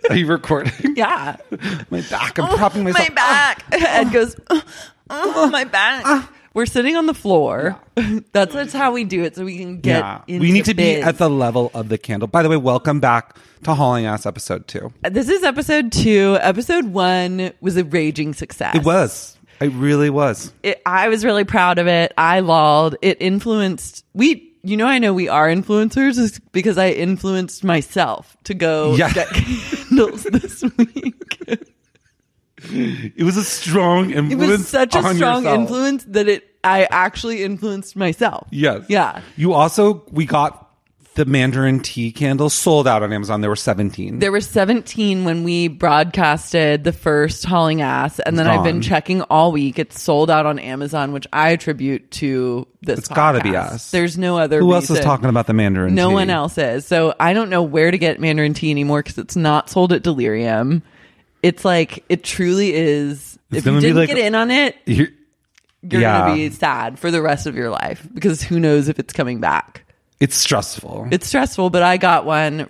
Are you recording? Yeah. My back. I'm propping myself. My back. Ed goes, my back. We're sitting on the floor. Yeah. That's how we do it, so we can get into we need to bids. be at the level of the candle. By the way, welcome back to Hauling Ass episode 2. This is episode 2. Episode 1 was a raging success. It was. It really was. I was really proud of it. I lolled. It influenced... I know we are influencers is because I influenced myself to go get candles this week. It was a strong influence. It was such a strong yourself. influence that I actually influenced myself. Yes. Yeah. We got the Mandarin tea candles sold out on Amazon. There were 17. There were 17 when we broadcasted the first Hauling Ass, and then I've been checking all week. It's sold out on Amazon, which I attribute to this It's got to be podcast. us. There's no other Who reason. else is talking about the Mandarin tea? No one else is. So I don't know where to get Mandarin tea anymore because it's not sold at Delirium. It's like, it truly is. If you didn't get in on it, you're going to be sad for the rest of your life because who knows if it's coming back. It's stressful. It's stressful, but I got one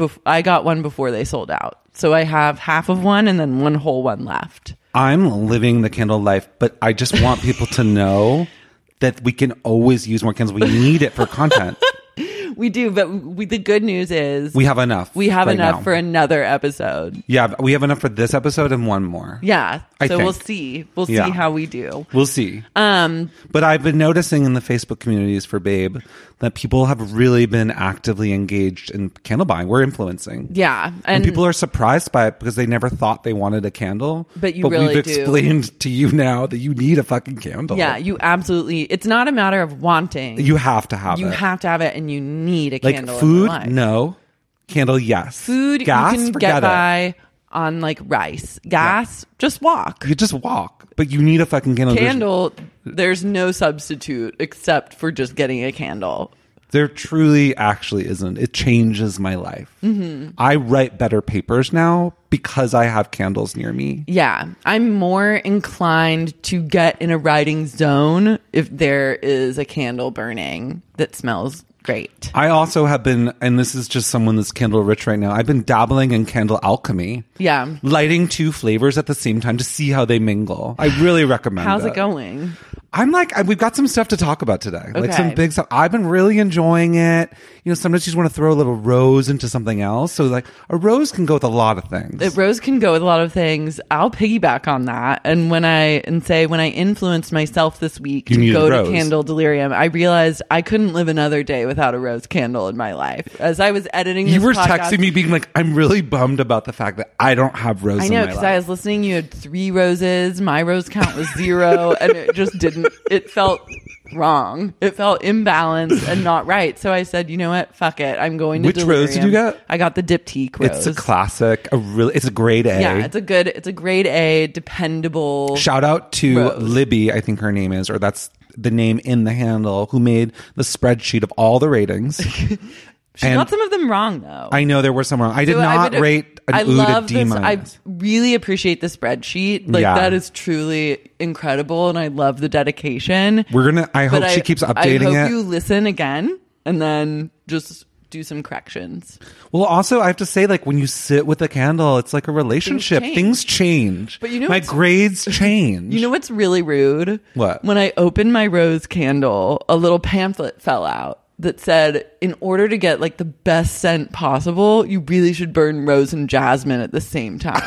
I got one before they sold out. So I have half of one and then one whole one left. I'm living the candle life, but I just want people to know that we can always use more candles. We need it for content. We do, but the good news is we have enough. We have right enough now. for another episode. Yeah, we have enough for this episode and one more. Yeah. I So think. we'll see. We'll see how we do. We'll see. But I've been noticing in the Facebook communities for Babe that people have really been actively engaged in candle buying. We're influencing. Yeah. And people are surprised by it because they never thought they wanted a candle. But really we've do. explained to you now that you need a fucking candle. Yeah, you absolutely. It's not a matter of wanting. You have to have it. You have to have it, and you need a like candle. food, in your life. no. Candle, yes. Food, gas, you can forget get by on like rice. Gas, just walk. You just walk, but you need a fucking candle. Candle, there's no substitute except for just getting a candle. There truly actually isn't. It changes my life. Mm-hmm. I write better papers now because I have candles near me. Yeah. I'm more inclined to get in a writing zone if there is a candle burning that smells great. I also have been, and this is just someone that's candle rich right now, I've been dabbling in candle alchemy. Yeah. Lighting 2 flavors at the same time to see how they mingle. I really recommend How's it going? I'm like, we've got some stuff to talk about today. Like Okay. some big stuff. I've been really enjoying it. You know, sometimes you just want to throw a little rose into something else. So like a rose can go with a lot of things. A rose can go with a lot of things. I'll piggyback on that. And when I influenced myself this week You to needed go rose. to Candle Delirium, I realized I couldn't live another day without a rose candle in my life. As I was editing this You were podcast, texting me being like, I'm really bummed about the fact that I don't have rose I in know, my because life. I was listening. You had 3 roses. My rose count was 0. And it just didn't, it felt wrong. It felt imbalanced and not right. So I said, you know what? Fuck it. I'm going to Which rose did you Delirium. get? I got the Diptyque rose. It's a classic. It's a grade A. Yeah, it's a grade A, dependable. Shout out to rose. Libby, I think her name is, or that's the name in the handle, who made the spreadsheet of all the ratings. She got some of them wrong, though. I know there were some wrong. I did So not rate an Oud a D this. I minus. really appreciate the spreadsheet. Like, Yeah. that is truly incredible, and I love the dedication. I hope she keeps updating I hope it. you listen again and then just do some corrections. Well, also, I have to say, like, when you sit with a candle, it's like a relationship. Things change. But you know my what's- grades change. You know what's really rude? What? When I opened my rose candle, a little pamphlet fell out that said, in order to get like the best scent possible, you really should burn rose and jasmine at the same time.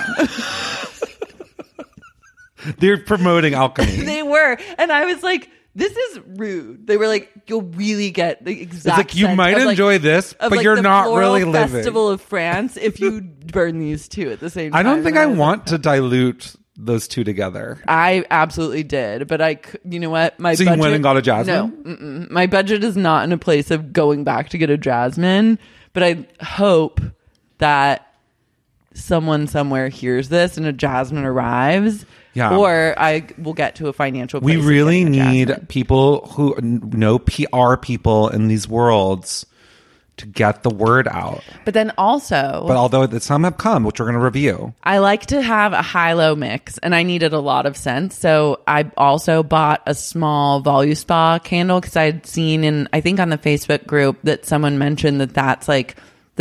They're promoting alchemy. They were. And I was like, this is rude. They were like, you'll really get the exact It's like, you scent might of, like- enjoy this, of, but like, you're the not floral really living. Festival of France if you burn these 2 at the same time. I don't think And I was want to dilute those 2 together. I absolutely did, but you know what? My So you went and got a jasmine? No, my budget is not in a place of going back to get a jasmine. But I hope that someone somewhere hears this and a jasmine arrives. Yeah. Or I will get to a financial. We place of really getting a need jasmine. people who know PR people in these worlds to get the word out. But then also, But although some have come, which we're going to review. I like to have a high-low mix, and I needed a lot of scents. So I also bought a small Voluspa candle because I had seen I think on the Facebook group that someone mentioned that that's like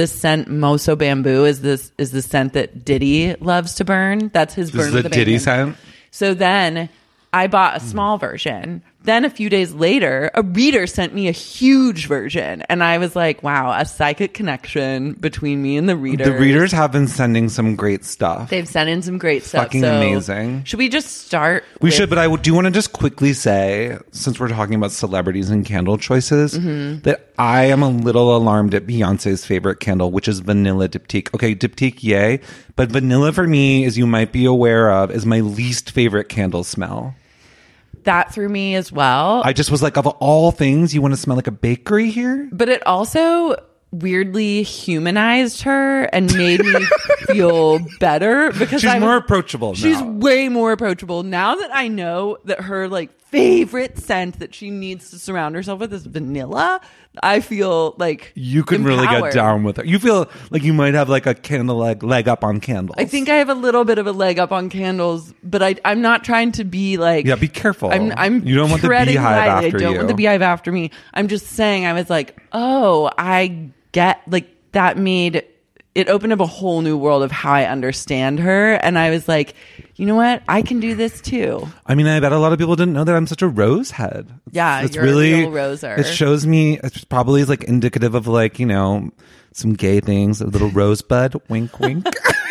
this scent Moso Bamboo is the scent that Diddy loves to burn. That's his burn. This is the Diddy scent. So then I bought a small version. Then a few days later, a reader sent me a huge version. And I was like, wow, a psychic connection between me and the readers. The readers have been sending some great stuff. They've sent in some great stuff. Fucking amazing. Should we just start? We should, but I do want to just quickly say, since we're talking about celebrities and candle choices, that I am a little alarmed at Beyonce's favorite candle, which is Vanilla Diptyque. Okay, Diptyque, yay. But vanilla for me, as you might be aware of, is my least favorite candle smell. That threw me as well. I just was like, of all things, you want to smell like a bakery here? But it also weirdly humanized her and made me feel better because she's more approachable now. She's way more approachable now that I know that her like favorite scent that she needs to surround herself with is vanilla. I feel like you can empowered. really get down with her. You feel like you might have like a candle leg up on candles. I think I have a little bit of a leg up on candles, but I'm not trying to be like, yeah, be careful. I'm you don't want the beehive after you. I don't want the beehive after me. I'm just saying, I was like, oh, I get like that made it opened up a whole new world of how I understand her. And I was like, you know what? I can do this too. I mean, I bet a lot of people didn't know that I'm such a rose head. It's really, a real roser. It shows me, it probably is like indicative of like, you know, some gay things, a little rosebud, wink, wink.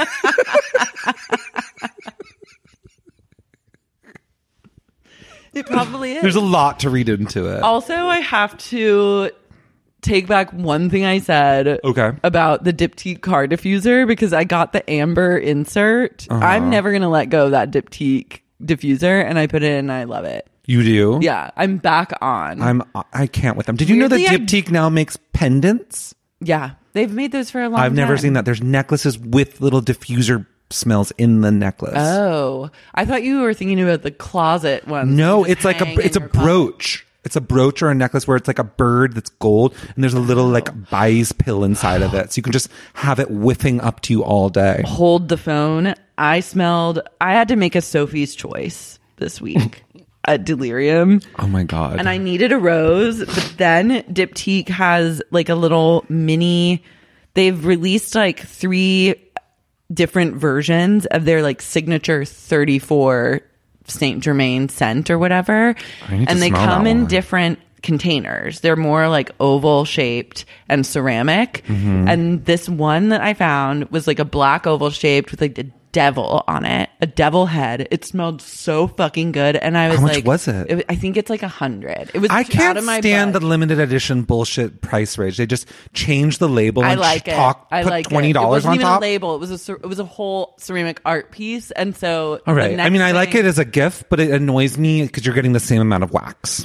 It probably is. There's a lot to read into it. Also, I have to take back one thing I said about the Diptyque car diffuser because I got the amber insert. I'm never going to let go of that Diptyque diffuser, and I put it in and I love it. You do? Yeah, I'm back on. I can't with them. Did you know that Diptyque now makes pendants? Yeah, they've made those for a long time. I've never seen that. There's necklaces with little diffuser smells in the necklace. Oh, I thought you were thinking about the closet one. No, it's like it's a brooch. It's a brooch or a necklace where it's like a bird that's gold and there's a little like Bai's pill inside of it. So you can just have it whiffing up to you all day. Hold the phone. I had to make a Sophie's Choice this week at Delirium. Oh my God. And I needed a rose, but then Diptyque has like a little mini, they've released like 3 different versions of their like signature 34 Saint Germain scent or whatever, and they come in different containers. They're more like oval shaped and ceramic, and this one that I found was like a black oval shaped with like the devil on it, a devil head. It smelled so fucking good, and I was how like, much was it? I think it's like 100. It was. I can't stand the limited edition bullshit price range. They just change the label. I and like it. I like $20 on top. It wasn't even a label. It was a whole ceramic art piece, and so all right. I mean, I like it as a gift, but it annoys me because you're getting the same amount of wax.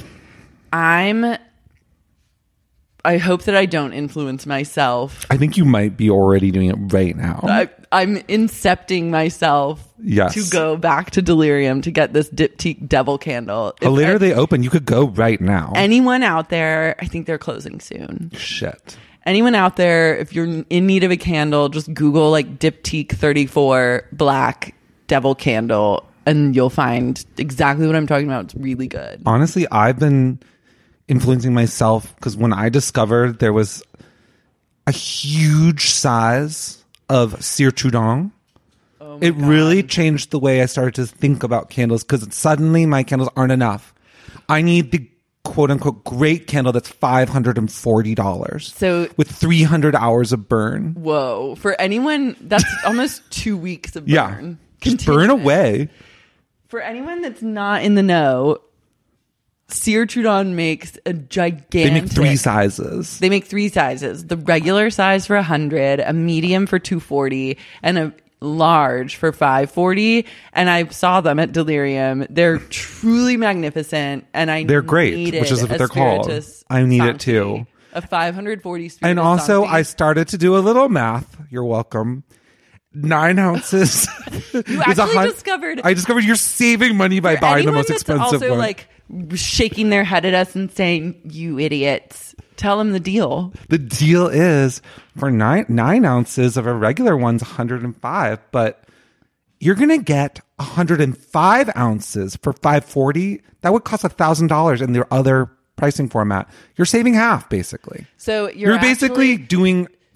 I hope that I don't influence myself. I think you might be already doing it right now. I'm incepting myself to go back to Delirium to get this Diptyque devil candle. How late are they open? You could go right now. Anyone out there, I think they're closing soon. Shit. Anyone out there, if you're in need of a candle, just Google like Diptyque 34 black devil candle and you'll find exactly what I'm talking about. It's really good. Honestly, I've been influencing myself because when I discovered there was a huge size of Cire Trudon, it really changed the way I started to think about candles because suddenly my candles aren't enough. I need the quote unquote great candle that's $540. So with 300 hours of burn. Whoa. For anyone, that's almost 2 weeks of burn. Yeah. Just burn away. For anyone that's not in the know, Cire Trudon makes a gigantic... They make 3 sizes. They make 3 sizes. The regular size for 100, a medium for 240, and a large for 540. And I saw them at Delirium. They're truly magnificent, and they're great, which is what they're called. I need it too. A 540 Spiritus And also, Sancti. I started to do a little math. You're welcome. 9 ounces. You actually discovered... I discovered you're saving money by buying the most expensive also one. Like shaking their head at us and saying, "You idiots." Tell them the deal. The deal is for 9 ounces of a regular one's 105, but you're going to get 105 ounces for $540. That would cost $1,000 in their other pricing format. You're saving half, basically. So you're basically doing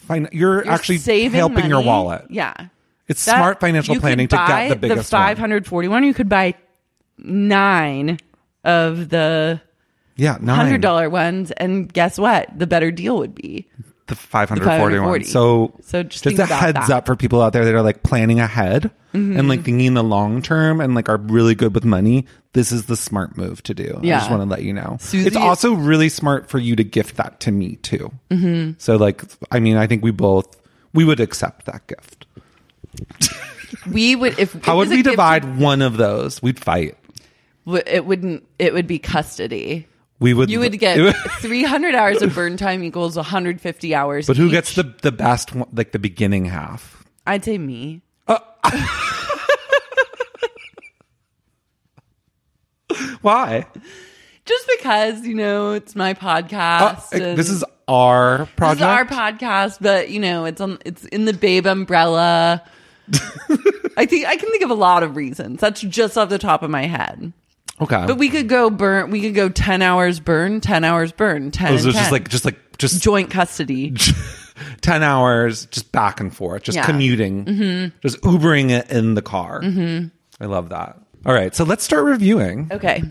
you're actually helping money. Your wallet. Yeah. It's smart financial planning to get the biggest one. The 541, you could buy 9 of the $100 ones, and guess what? The better deal would be the 541. So just a heads up for people out there that are like planning ahead and like thinking in the long term and like are really good with money. This is the smart move to do. Yeah. I just want to let you know. Susie, it's also really smart for you to gift that to me too. So like, I mean, I think we would accept that gift. We would. How would we divide one of those? We'd fight. It wouldn't. It would be custody. You would get 300 hours of burn time equals 150 hours. But who gets the best one, like the beginning half? I'd say me. Why? Just because, it's my podcast. This is our project. This is our podcast, but it's in the Babe umbrella. I can think of a lot of reasons. That's just off the top of my head. Okay. But we could go 10 hours burn, 10 hours burn, 10 and 10. Just joint custody. 10 hours just back and forth, just commuting, just Ubering it in the car. I love that. All right, so let's start reviewing. Okay.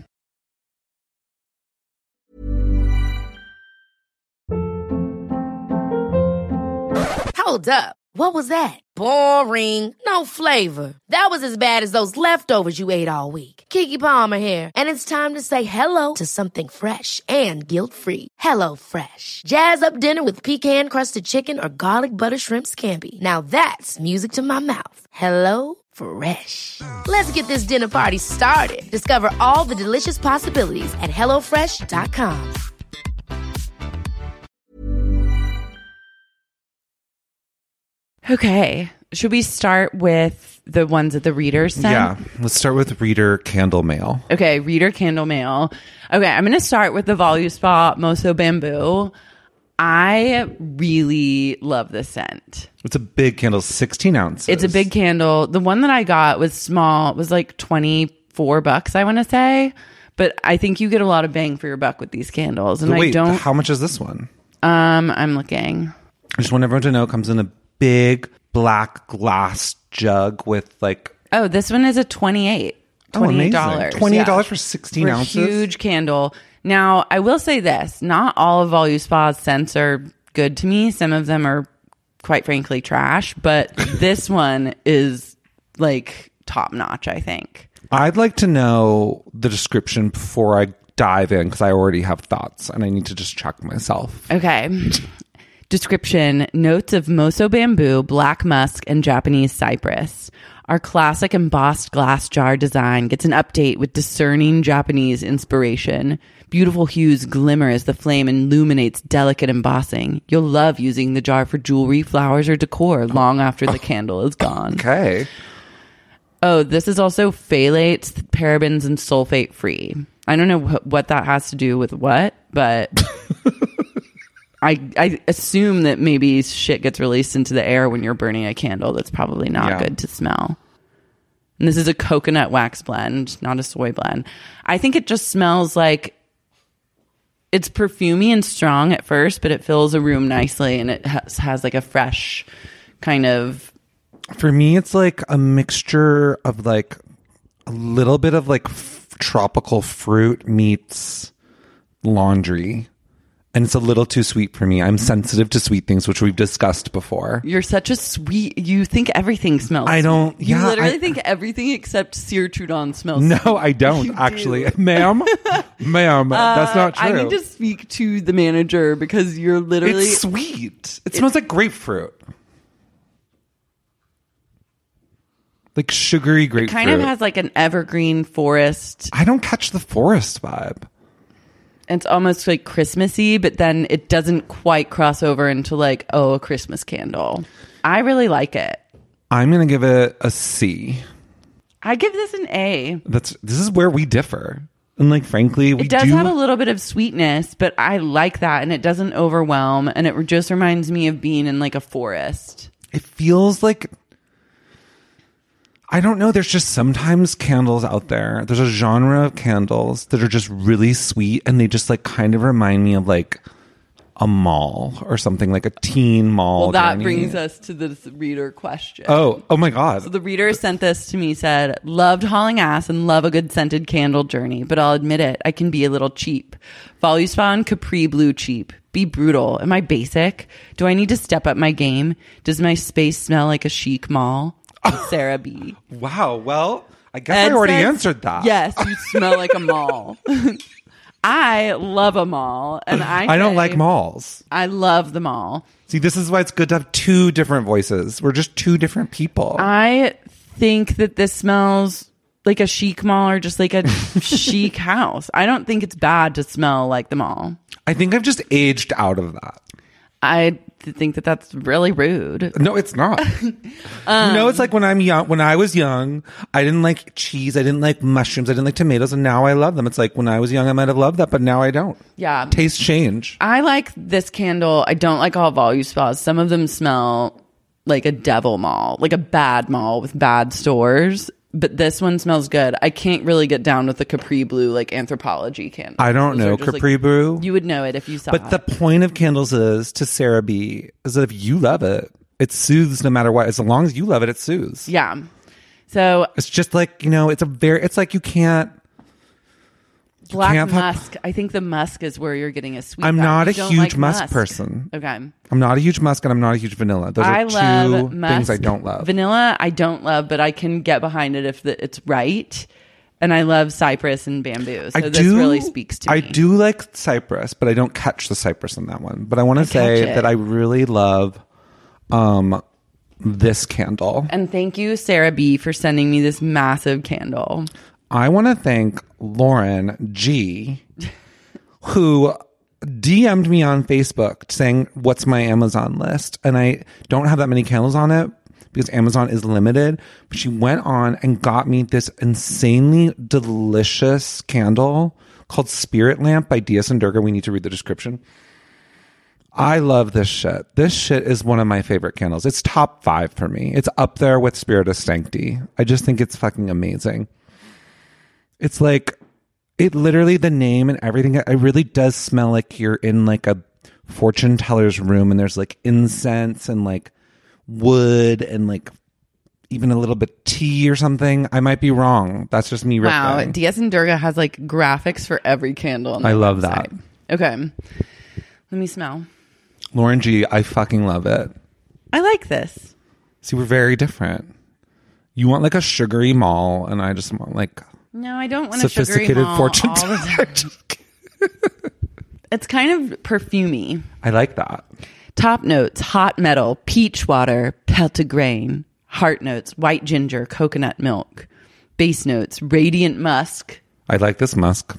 Hold up. What was that? Boring. No flavor. That was as bad as those leftovers you ate all week. Keke Palmer here, and it's time to say hello to something fresh and guilt-free. Hello Fresh. Jazz up dinner with pecan-crusted chicken or garlic butter shrimp scampi. Now that's music to my mouth. Hello Fresh. Let's get this dinner party started. Discover all the delicious possibilities at HelloFresh.com. Okay. Should we start with the ones that the readers sent? Yeah. Let's start with reader candle mail. Okay. Reader candle mail. Okay. I'm going to start with the Voluspa Moso Bamboo. I really love this scent. It's a big candle, 16 ounces. It's a big candle. The one that I got was small. It was like $24, I want to say. But I think you get a lot of bang for your buck with these candles. And wait, how much is this one? I'm looking. I just want everyone to know it comes in a big black glass jug with like... Oh, this one is a $28. $28. $28 for 16 ounces? Huge candle. Now, I will say this. Not all of Voluspa's scents are good to me. Some of them are, quite frankly, trash. But this one is like top notch, I think. I'd like to know the description before I dive in because I already have thoughts and I need to just check myself. Okay. Description: notes of Moso bamboo, black musk, and Japanese cypress. Our classic embossed glass jar design gets an update with discerning Japanese inspiration. Beautiful hues glimmer as the flame illuminates delicate embossing. You'll love using the jar for jewelry, flowers, or decor long after the candle is gone. Okay. Oh, this is also phthalates, parabens, and sulfate free. I don't know what that has to do with what, but... I assume that maybe shit gets released into the air when you're burning a candle. That's probably not good to smell. And this is a coconut wax blend, not a soy blend. I think it just smells like it's perfumey and strong at first, but it fills a room nicely and it has like a fresh kind of... For me, it's like a mixture of like a little bit of like tropical fruit meets laundry. And it's a little too sweet for me. I'm sensitive to sweet things, which we've discussed before. You're such a sweet... You think everything smells I don't... sweet. You literally think everything except Cire Trudon smells No, sweet. I don't, actually. Ma'am, that's not true. I need to speak to the manager because you're literally... It's sweet. It smells like grapefruit. Like sugary grapefruit. It kind of has like an evergreen forest. I don't catch the forest vibe. It's almost like Christmassy, but then it doesn't quite cross over into like, a Christmas candle. I really like it. I'm going to give it a C. I give this an A. This is where we differ. And like, frankly, it does have a little bit of sweetness, but I like that. And it doesn't overwhelm. And it just reminds me of being in like a forest. It feels like... I don't know. There's just sometimes candles out there. There's a genre of candles that are just really sweet. And they just like kind of remind me of like a mall or something, like a teen mall. Well, that journey. brings us to this reader question. Oh my God. So the reader sent this to me, said, loved hauling ass and love a good scented candle journey, but I'll admit it, I can be a little cheap. Voluspa Capri Blue cheap. Be brutal. Am I basic? Do I need to step up my game? Does my space smell like a chic mall? Sarah B. Wow. Well, I guess I already answered that. Yes, you smell like a mall. I love a mall, and I don't like malls. I love the mall. See, this is why it's good to have two different voices. We're just two different people. I think that this smells like a chic mall or just like a chic house. I don't think it's bad to smell like the mall. I think I've just aged out of that. I think that that's really rude. No, it's not. It's like when I was young, I didn't like cheese. I didn't like mushrooms. I didn't like tomatoes. And now I love them. It's like when I was young, I might have loved that, but now I don't. Yeah. Tastes change. I like this candle. I don't like all Voluspas. Some of them smell like a devil mall, like a bad mall with bad stores. But this one smells good. I can't really get down with the Capri Blue, like Anthropology candle. I don't know Capri Blue. You would know it if you saw it. But the point of candles is, to Sarah B, is that if you love it, it soothes no matter what. As long as you love it, it soothes. Yeah. So it's just like, it's like you can't. Black musk. I think the musk is where you're getting a sweet. I'm not a huge musk person. Okay. I'm not a huge musk, and I'm not a huge vanilla. Those are two things I don't love. Vanilla, I don't love, but I can get behind it if it's right. And I love cypress and bamboo. So this really speaks to me. I do like cypress, but I don't catch the cypress in that one. But I want to say that I really love this candle. And thank you, Sarah B, for sending me this massive candle. I want to thank Lauren G, who DM'd me on Facebook saying, what's my Amazon list? And I don't have that many candles on it because Amazon is limited. But she went on and got me this insanely delicious candle called Spirit Lamp by Dias and Durga. We need to read the description. I love this shit. This shit is one of my favorite candles. It's top 5 for me. It's up there with Spiritus Sancti. I just think it's fucking amazing. It's like, it literally, the name and everything, it really does smell like you're in like a fortune teller's room and there's like incense and like wood and like even a little bit tea or something. I might be wrong. That's just me. Wow. Dias and Durga has like graphics for every candle on I love website. that. Okay. Let me smell. Lauren G, I fucking love it. I like this. See, we're very different. You want like a sugary mall and I just want like... No, I don't want sophisticated a sugary mall fortune all the time. It's kind of perfumey. I like that. Top notes: hot metal, peach water, peltigrain. Heart notes: white ginger, coconut milk. Base notes: radiant musk. I like this musk.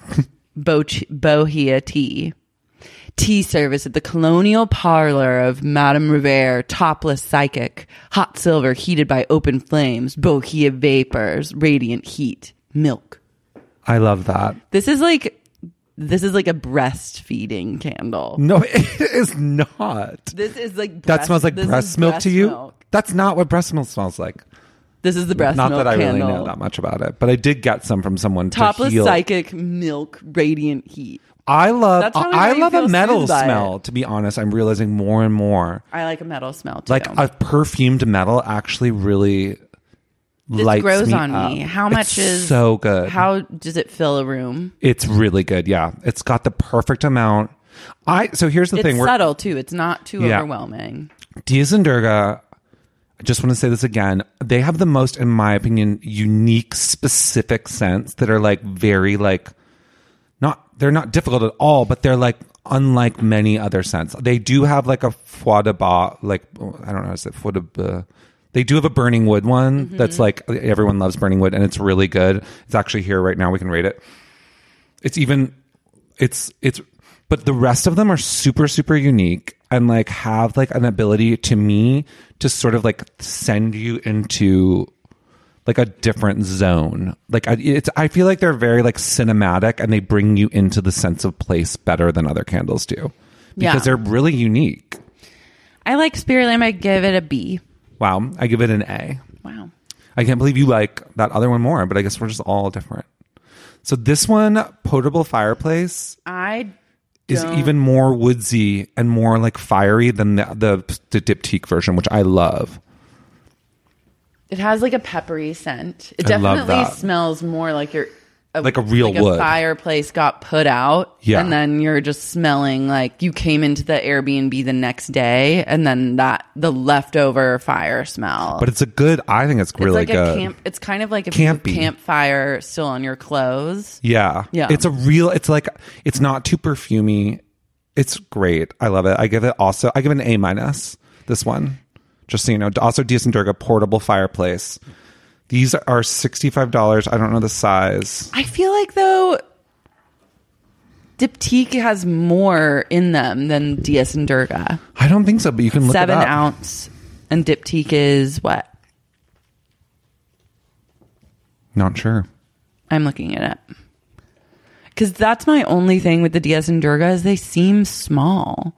Bohea tea. Tea service at the colonial parlor of Madame Revere, topless psychic, hot silver heated by open flames, bohea vapors, radiant heat. Milk. I love that. This is like a breastfeeding candle. No, it is not. This is like that smells like breast milk to you. Milk. That's not what breast milk smells like. This is the breast milk. Not that I candle. really know that much about it, but I did get some from someone. Topless to heal. psychic milk radiant heat. I love a metal smell. To be honest, I'm realizing more and more. I like a metal smell too. Like a perfumed metal actually really. This grows on up. me. How much is so good? How does it fill a room? It's really good. Yeah, it's got the perfect amount. So here's the thing. It's subtle too. It's not too overwhelming. Dias and Durga. I just want to say this again. They have the most, in my opinion, unique, specific scents that are like very like they're not difficult at all, but they're like unlike many other scents. They do have like a foie de bois, like I don't know how to say foie de bois. They do have a burning wood one that's like everyone loves burning wood and it's really good. It's actually here right now. We can rate it. But the rest of them are super, super unique and like have like an ability to me to sort of like send you into like a different zone. Like I feel like they're very like cinematic and they bring you into the sense of place better than other candles do because they're really unique. I like Spirit Lamp. I give it a B. Wow. I give it an A. Wow. I can't believe you like that other one more, but I guess we're just all different. So this one, Potable Fireplace. I is even more woodsy and more like fiery than the Diptyque version, which I love. It has like a peppery scent. It definitely smells more like like a real wood. A fireplace got put out, and then you're just smelling like you came into the Airbnb the next day, and then the leftover fire smell. But it's I think it's really good. It's kind of like a campfire still on your clothes. Yeah. It's it's not too perfumey. It's great. I love it. I give it an A-. This one, just so you know. Also, Dias and Durga portable fireplace. These are $65. I don't know the size. I feel like, though, Diptyque has more in them than Dias and Durga. I don't think so, but you can look it up. 7 ounce. And Diptyque is what? Not sure. I'm looking it up. Because that's my only thing with the Dias and Durga is they seem small.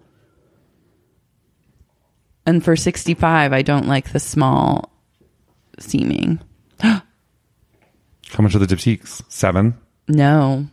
And for $65, I don't like the small seeming. How much are the Diptyques? 7? No.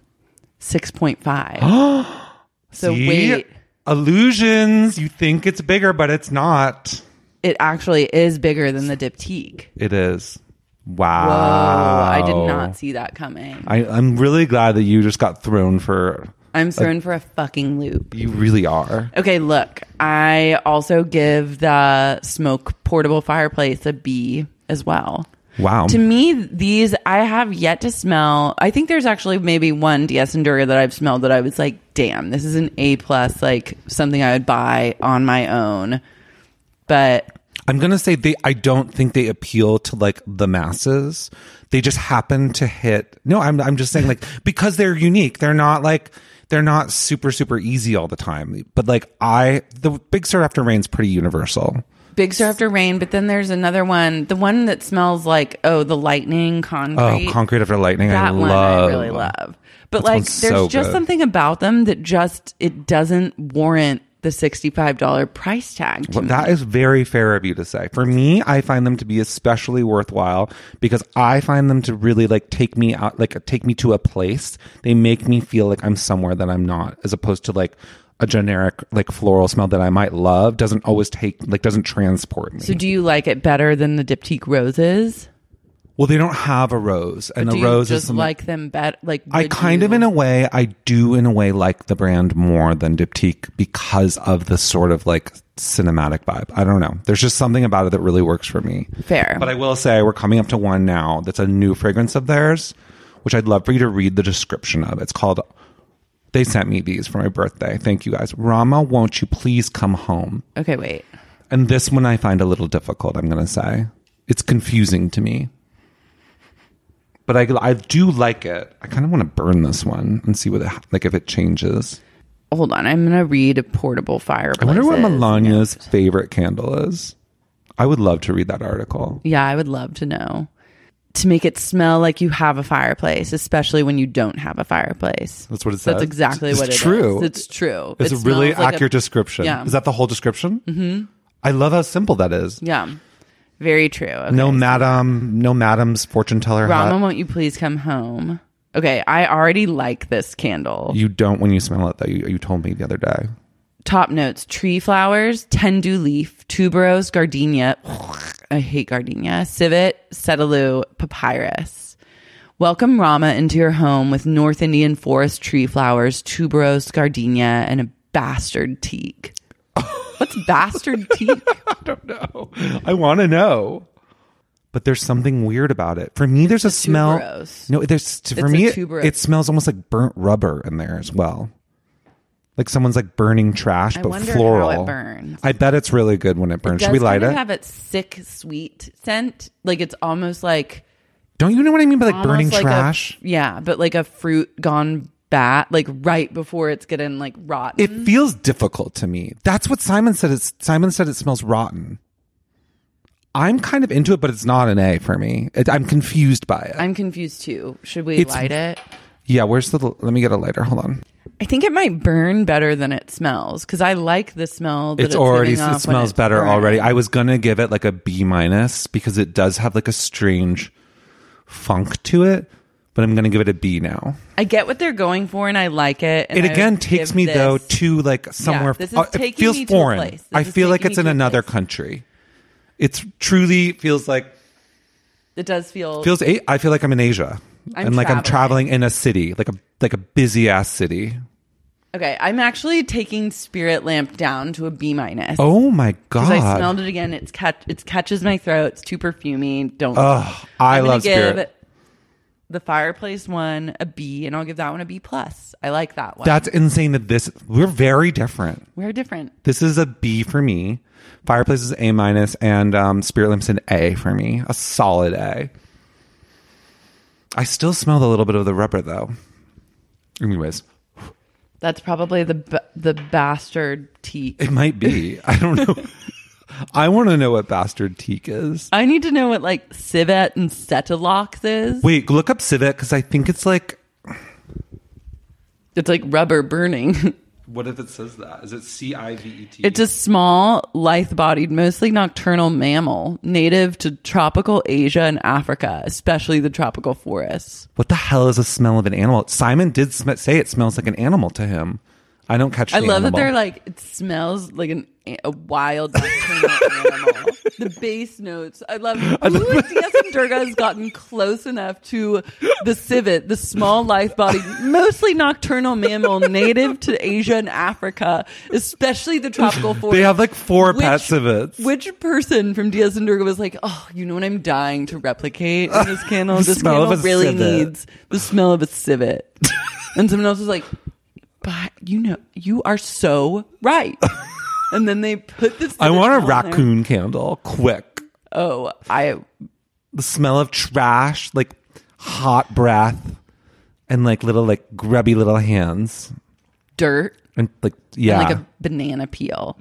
6.5. So see? Wait. Illusions. You think it's bigger, but it's not. It actually is bigger than the Diptyque. It is. Wow. Whoa. I did not see that coming. I'm really glad that you just got thrown for... I'm thrown for a fucking loop. You really are. Okay, look. I also give the Smoke portable fireplace a B as well. Wow. To me, these I have yet to smell. I think there's actually maybe one Dias and Durga that I've smelled that I was like, damn, this is an A+, like something I would buy on my own. But I'm going to say I don't think they appeal to like the masses. They just happen to hit. No, I'm just saying like because they're unique. They're not super, super easy all the time. But like the Big Sur After Rain's pretty universal. Big Sur After Rain, but then there's another one, the one that smells like the lightning concrete. Oh, Concrete After Lightning. That one I really love. But like there's just something about them that it doesn't warrant the $65 price tag to me. That is very fair of you to say. For me, I find them to be especially worthwhile because I find them to really like take me out, like take me to a place. They make me feel like I'm somewhere that I'm not, as opposed to like a generic like floral smell that I might love doesn't transport me. So do you like it better than the Diptyque roses? Well, they don't have a rose, and a rose is like them better. Like I in a way like the brand more than Diptyque because of the sort of like cinematic vibe. I don't know. There's just something about it that really works for me. Fair, but I will say we're coming up to one now that's a new fragrance of theirs, which I'd love for you to read the description of. It's called. They sent me these for my birthday. Thank you guys. Rama, won't you please come home? Okay, wait. And this one I find a little difficult. I'm going to say it's confusing to me. But I do like it. I kind of want to burn this one and see if it changes. Hold on. I'm going to read a portable fireplace. I wonder what Melania's favorite candle is. I would love to read that article. Yeah, I would love to know. To make it smell like you have a fireplace, especially when you don't have a fireplace. That's what it says. That's exactly what it is. It's true. It's a really accurate description. Yeah. Is that the whole description? Mm-hmm. I love how simple that is. Yeah. Very true. Okay, no madam's fortune teller Rama, won't you please come home? Okay, I already like this candle. You don't when you smell it, though. You told me the other day. Top notes: tree flowers, tendu leaf, tuberose, gardenia. I hate gardenia. Civet, cetaloo, papyrus. Welcome Rama into your home with North Indian forest tree flowers, tuberose, gardenia, and a bastard teak. What's bastard teak? I don't know. I want to know. But there's something weird about it. For me, there's a smell. Tuberose. No, for me, it smells almost like burnt rubber in there as well. Like someone's like burning trash, but floral. How it burns. I bet it's really good when it burns. Should we light it? It have its sick, sweet scent. Like it's almost like. Don't you know what I mean by like burning trash? Yeah, but like a fruit gone bad, like right before it's getting like rotten. It feels difficult to me. That's what Simon said. Simon said it smells rotten. I'm kind of into it, but it's not an A for me. I'm confused by it. I'm confused too. Should we light it? Yeah, let me get a lighter. Hold on. I think it might burn better than it smells because I like the smell that it smells better burning. Already. I was going to give it like a B- because it does have like a strange funk to it, but I'm going to give it a B now. I get what they're going for, and I like it. And it again takes me though to like somewhere. This is it feels me foreign. To a place. I feel like it's in another country. It truly feels like. It does feel. I feel like I'm in Asia, and like I'm traveling in a city, like a busy ass city. Okay, I'm actually taking Spirit Lamp down to a B-. Oh my god! Because I smelled it again. It catches my throat. It's too perfumey. I love Spirit. The Fireplace one a B, and I'll give that one a B+. I like that one. That's insane. That we're very different. We're different. This is a B for me. Fireplace is A-, and Spirit Lamp's an A for me. A solid A. I still smell a little bit of the rubber though. Anyways. That's probably the Bastard Teak. It might be. I don't know. I want to know what Bastard Teak is. I need to know what like Civet and Cetalox is. Wait, look up Civet because I think it's like rubber burning. What if it says that? Is it Civet? It's a small, lithe-bodied, mostly nocturnal mammal, native to tropical Asia and Africa, especially the tropical forests. What the hell is a smell of an animal? Simon did say it smells like an animal to him. I don't catch the animal. I love that they're like, it smells like a wild nocturnal animal. The bass notes. I love it. DS and Durga has gotten close enough to the civet, the small life-bodied, mostly nocturnal mammal native to Asia and Africa, especially the tropical forest. They have like 4 pet civets. Which person from DS and Durga was like, oh, you know what I'm dying to replicate in this candle? This candle really needs the smell of a civet. And someone else was like, but you are so right. And then they put this. I want a raccoon candle, quick. Oh, the smell of trash, like hot breath, and like little like grubby little hands, dirt, and like and like a banana peel.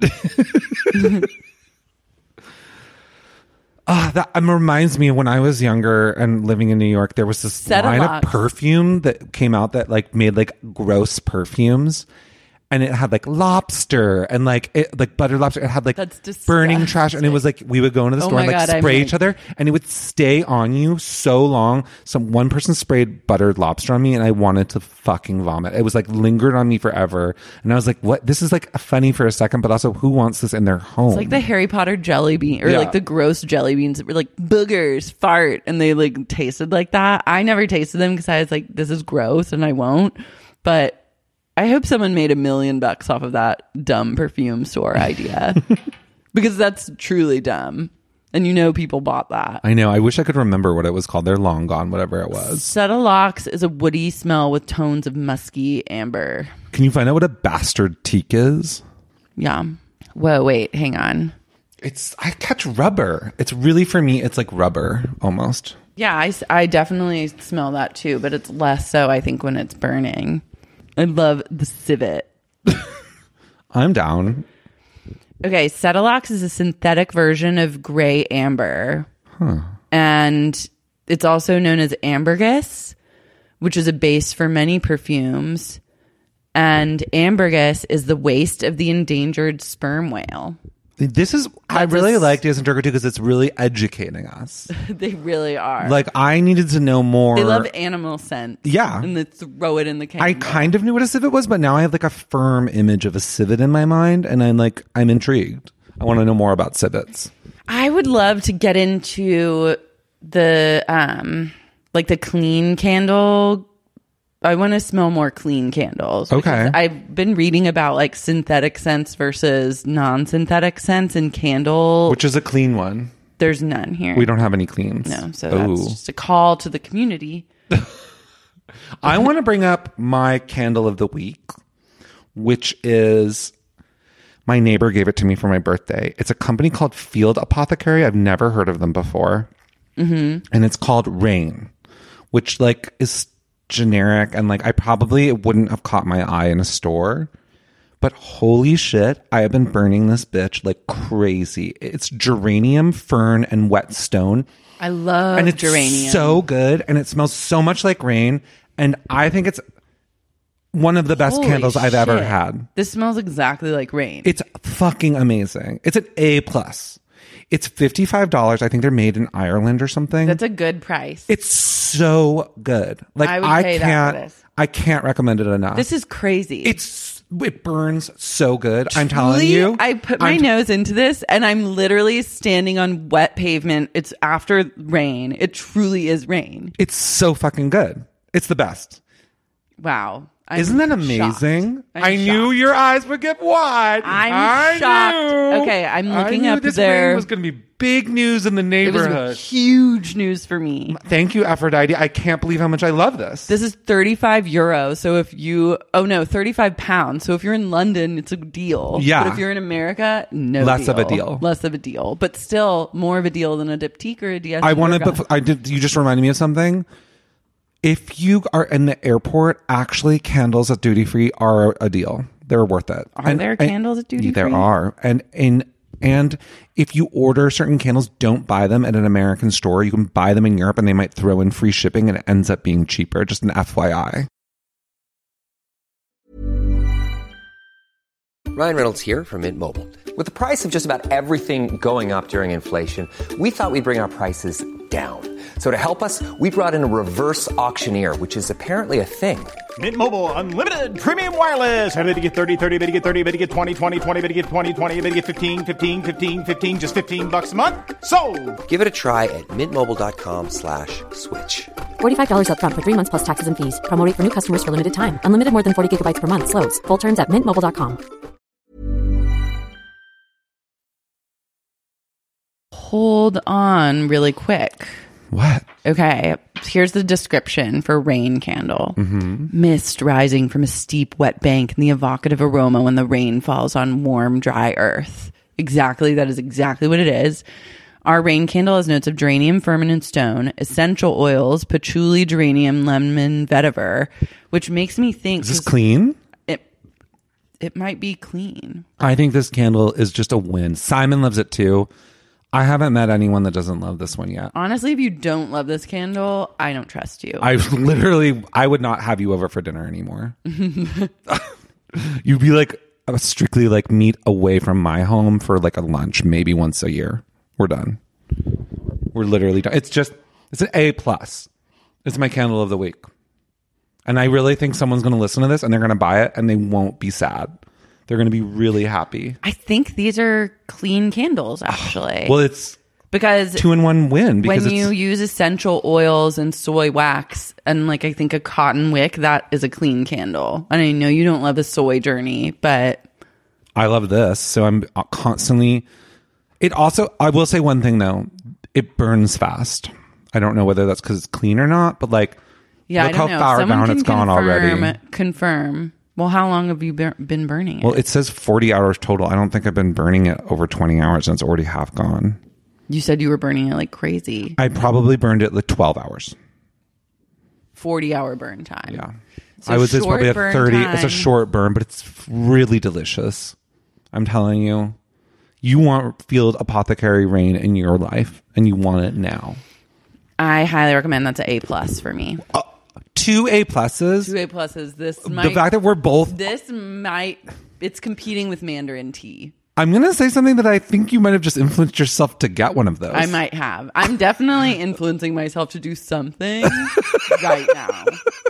That reminds me of when I was younger and living in New York, there was this line of perfume that came out that like made like gross perfumes. And it had like lobster and like buttered lobster. It had like burning trash. And it was like, we would go into the store and like spray each other and it would stay on you so long. One person sprayed buttered lobster on me and I wanted to fucking vomit. It was like lingered on me forever. And I was like, what? This is like funny for a second, but also who wants this in their home? It's like the Harry Potter jelly bean or like the gross jelly beans that were like boogers, fart. And they like tasted like that. I never tasted them because I was like, this is gross and I won't. But I hope someone made $1 million off of that dumb perfume store idea because that's truly dumb. And people bought that. I know. I wish I could remember what it was called. They're long gone, whatever it was. Cetalox is a woody smell with tones of musky amber. Can you find out what a Bastard Teak is? Yeah. Whoa, wait, hang on. I catch rubber. It's really, for me, it's like rubber almost. Yeah, I definitely smell that too, but it's less so, I think, when it's burning. I love the civet. I'm down. Okay, Cetalox is a synthetic version of gray amber. Huh. And it's also known as ambergris, which is a base for many perfumes. And ambergris is the waste of the endangered sperm whale. I really like DS and Durga too because it's really educating us. They really are. Like, I needed to know more. They love animal scent. Yeah. And they throw it in the candle. I kind of knew what a civet was, but now I have like a firm image of a civet in my mind. And I'm intrigued. I want to know more about civets. I would love to get into the, the clean candle. I want to smell more clean candles. Okay. I've been reading about like synthetic scents versus non-synthetic scents in candle. Which is a clean one? There's none here. We don't have any cleans. No, so that's just a call to the community. I want to bring up my candle of the week, which is, my neighbor gave it to me for my birthday. It's a company called Field Apothecary. I've never heard of them before. Mm-hmm. And it's called Rain, which like is generic and like it wouldn't have caught my eye in a store, but holy shit, I have been burning this bitch like crazy. It's geranium, fern, and wet stone. I love and it's geranium. So good, and it smells so much like rain, and I think it's one of the best candles I've ever had. This smells exactly like rain. It's fucking amazing. It's an A+. It's $55. I think they're made in Ireland or something. That's a good price. It's so good. Like I would pay that for this. I can't recommend it enough. This is crazy. It burns so good. I'm telling you. I put my nose into this and I'm literally standing on wet pavement. It's after rain. It truly is rain. It's so fucking good. It's the best. Wow. Isn't that amazing? I knew your eyes would get wide. I'm shocked. Okay, I'm looking up this there. This was going to be big news in the neighborhood. It was huge news for me. Thank you, Aphrodite. I can't believe how much I love this. This is €35. So if you, £35. So if you're in London, it's a deal. Yeah. But if you're in America, less of a deal. Less of a deal. But still more of a deal than a Diptyque or a DS. You just reminded me of something. If you are in the airport, actually candles at duty free are a deal. They're worth it. Are there candles at duty free? There are. And if you order certain candles, don't buy them at an American store. You can buy them in Europe and they might throw in free shipping and it ends up being cheaper. Just an FYI. Ryan Reynolds here from Mint Mobile. With the price of just about everything going up during inflation, we thought we'd bring our prices down. So to help us, we brought in a reverse auctioneer, which is apparently a thing. Mint Mobile Unlimited Premium Wireless. How to get 30, 30, bit to get 30, bit to get 20, 20, 20, bit to get 20, 20, bit to get 15, 15, 15, 15, just $15 a month? Sold! Give it a try at mintmobile.com/switch. $45 up front for 3 months plus taxes and fees. Promo rate for new customers for limited time. Unlimited more than 40 gigabytes per month. Slows full terms at mintmobile.com. Hold on really quick. What? Okay, here's the description for rain candle. Mist rising from a steep wet bank and the evocative aroma when the rain falls on warm, dry earth. Exactly, that is exactly what it is. Our rain candle has notes of geranium, firmin, and stone, essential oils, patchouli, geranium, lemon, vetiver, which makes me think... Is this clean? It might be clean. I think this candle is just a win. Simon loves it too. I haven't met anyone that doesn't love this one yet. Honestly, if you don't love this candle, I don't trust you. I would not have you over for dinner anymore. You'd be like strictly like meet away from my home for like a lunch, maybe once a year. We're done. We're literally done. It's an A+. It's my candle of the week. And I really think someone's going to listen to this and they're going to buy it and they won't be sad. They're going to be really happy. I think these are clean candles, actually. Well, it's because 2-in-1 win. Because when you use essential oils and soy wax and like I think a cotton wick, that is a clean candle. And I know you don't love the soy journey, but I love this. So I'm constantly. It also, I will say one thing though, it burns fast. I don't know whether that's because it's clean or not, but like, look how far down it's gone already. Confirm. Well, how long have you been burning it? Well, it says 40 hours total. I don't think I've been burning it over 20 hours and it's already half gone. You said you were burning it like crazy. I probably burned it like 12 hours. 40-hour burn time. Yeah. So I would say it's probably a 30. Time. It's a short burn, but it's really delicious. I'm telling you. You want Field Apothecary Rain in your life and you want it now. I highly recommend that's an A+ for me. 2 A+. 2 A+. The fact that we're both... It's competing with Mandarin tea. I'm going to say something that I think you might have just influenced yourself to get one of those. I might have. I'm definitely influencing myself to do something right now.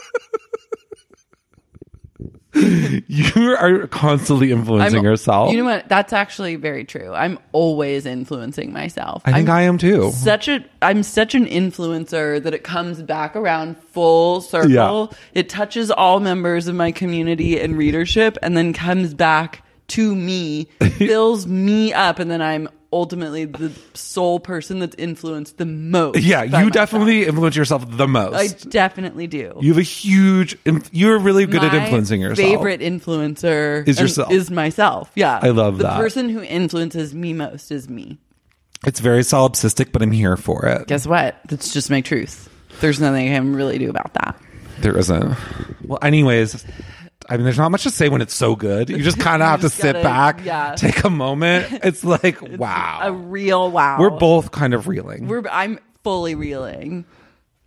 You are constantly influencing yourself. You know what? That's actually very true. I'm always influencing myself. I think I am too. I'm such an influencer that it comes back around full circle. Yeah. It touches all members of my community and readership and then comes back to me, fills me up, and then I'm ultimately the sole person that's influenced the most. Yeah, you definitely influence yourself the most. I definitely do. You have you're really good at influencing yourself. My favorite influencer is yourself. Is myself. Yeah. I love that. The person who influences me most is me. It's very solipsistic, but I'm here for it. Guess what? That's just my truth. There's nothing I can really do about that. There isn't. Well, anyways, I mean, there's not much to say when it's so good. You just kind of have to sit back, take a moment. It's like, wow. A real wow. We're both kind of reeling. I'm fully reeling.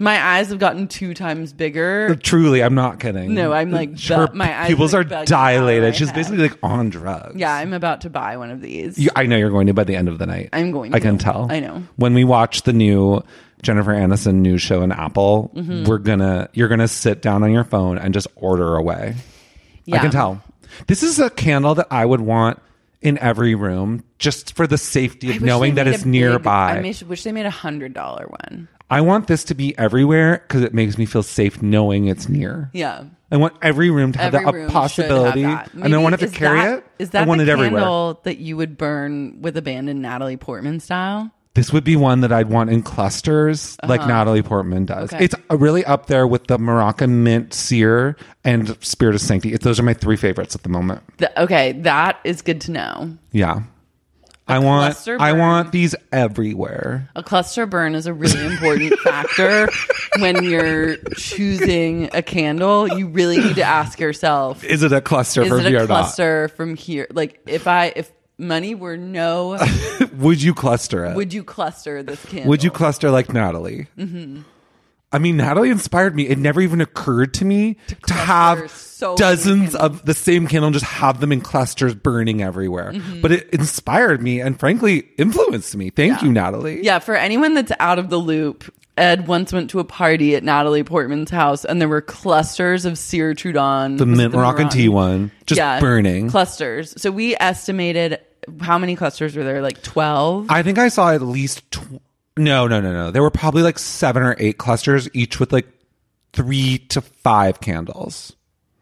My eyes have gotten 2 times bigger. Truly, I'm not kidding. No, I'm like, my eyes pupils are dilated. She's head. basically like on drugs. Yeah, I'm about to buy one of these. I know you're going to by the end of the night. I'm going to. I can tell. I know. When we watch the new Jennifer Aniston news show on Apple, you're gonna sit down on your phone and just order away. Yeah. I can tell. This is a candle that I would want in every room just for the safety of knowing that it's nearby. I wish they made $100 one. I want this to be everywhere because it makes me feel safe knowing it's near. Yeah. I want every room to have a possibility. And I don't want to have to carry it. Is that I want the it everywhere. candle that you would burn with abandoned Natalie Portman style? This would be one that I'd want in clusters like Natalie Portman does. Okay. It's really up there with the Moroccan Mint Sear and Spirit of Sanctity. Those are my 3 favorites at the moment. Okay, that is good to know. Yeah. I want these everywhere. A cluster burn is a really important factor when you're choosing a candle. You really need to ask yourself, is it a cluster from here or not? Is it a cluster from here? Like if money were no... Would you cluster it? Would you cluster this candle? Would you cluster like Natalie? Mm-hmm. I mean, Natalie inspired me. It never even occurred to me to have dozens of the same candle and just have them in clusters burning everywhere. Mm-hmm. But it inspired me and frankly influenced me. Thank you, Natalie. Yeah, for anyone that's out of the loop, Ed once went to a party at Natalie Portman's house and there were clusters of Cire Trudon. The mint Moroccan tea one. Just burning. Clusters. So we estimated how many clusters were there? Like 12? I think I saw at least... No. There were probably like 7 or 8 clusters, each with like 3 to 5 candles.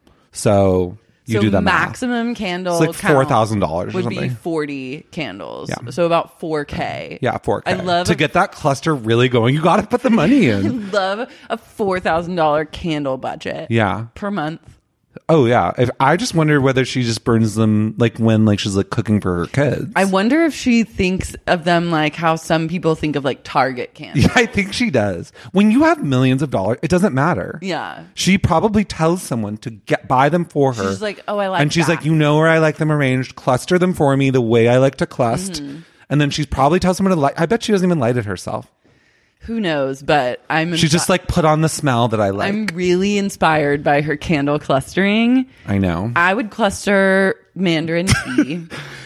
So you do the maximum math. candle It's like $4,000 or would something. be 40 candles. Yeah. So about $4,000. Yeah, $4,000. I love to get that cluster really going. You got to put the money in. I love a $4,000 candle budget. Yeah, per month. Oh yeah. I just wonder whether she just burns them like when like she's like cooking for her kids. I wonder if she thinks of them like how some people think of like Target candles. Yeah, I think she does. When you have millions of dollars, it doesn't matter. Yeah. She probably tells someone to buy them for her. She's like, oh, I like And she's that. like, you know where I like them arranged. Cluster them for me the way I like to cluster. Mm-hmm. And then she's probably tells someone to light. I bet she doesn't even light it herself. Who knows? But She's just like put on the smell that I like. I'm really inspired by her candle clustering. I know. I would cluster Mandarin tea.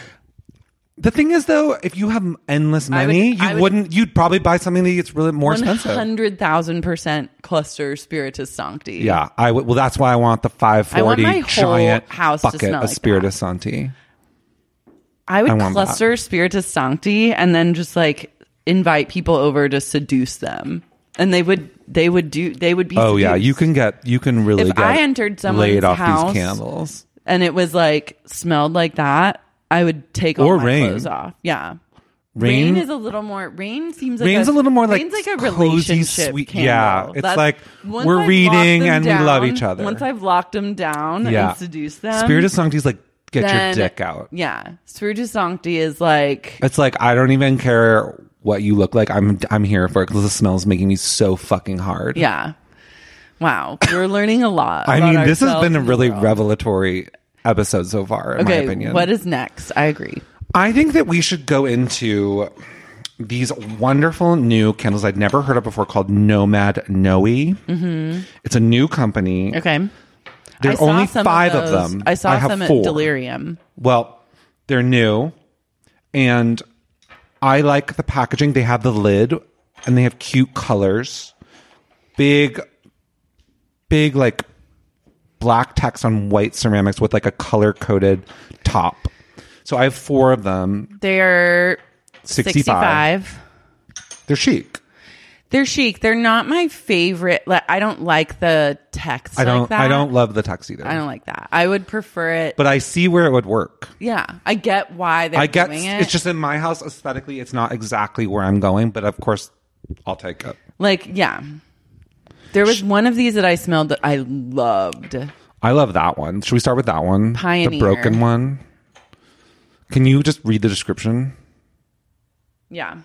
The thing is, though, if you have endless money, you'd probably buy something that gets really more expensive. 100,000% cluster Spiritus Sancti. Yeah, I would. Well, that's why I want the 540 giant house bucket of Spiritus Sancti. I would cluster Spiritus Sancti and then just like invite people over to seduce them, and they would be oh seduced. Yeah, you can really if I entered someone's house these candles and it was like smelled like that, I would take all my clothes off. Yeah. Rain is a little more. Rain seems like Rain's a little more like Rain's like a cozy, relationship sweet. candle. Yeah, it's like we're reading and we love each other. Once I've locked them down and seduced them, Spiritus Sancti is like get your dick out. Yeah, Spiritus Sancti is like it's like I don't even care what you look like. I'm here for it because the smell is making me so fucking hard. Yeah. Wow, we're learning a lot. I mean, this has been a really revelatory episode so far, in my opinion. What is next? I agree. I think that we should go into these wonderful new candles I'd never heard of before called Nomad Noe. Mm-hmm. It's a new company. Okay. There's only 5 of them. I saw some at 4. Delirium. Well, they're new, and I like the packaging. They have the lid, and they have cute colors. Big, like, black text on white ceramics with, like, a color-coded top. So I have 4 of them. They're 65. They're chic. They're chic. They're not my favorite. I don't like the text like that. I don't love the text either. I don't like that. I would prefer it. But I see where it would work. Yeah. I get why they're doing it. It's just in my house, aesthetically, it's not exactly where I'm going. But of course, I'll take it. Like, yeah. There was one of these that I smelled that I loved. I love that one. Should we start with that one? Pioneer. The broken one. Can you just read the description? Yeah.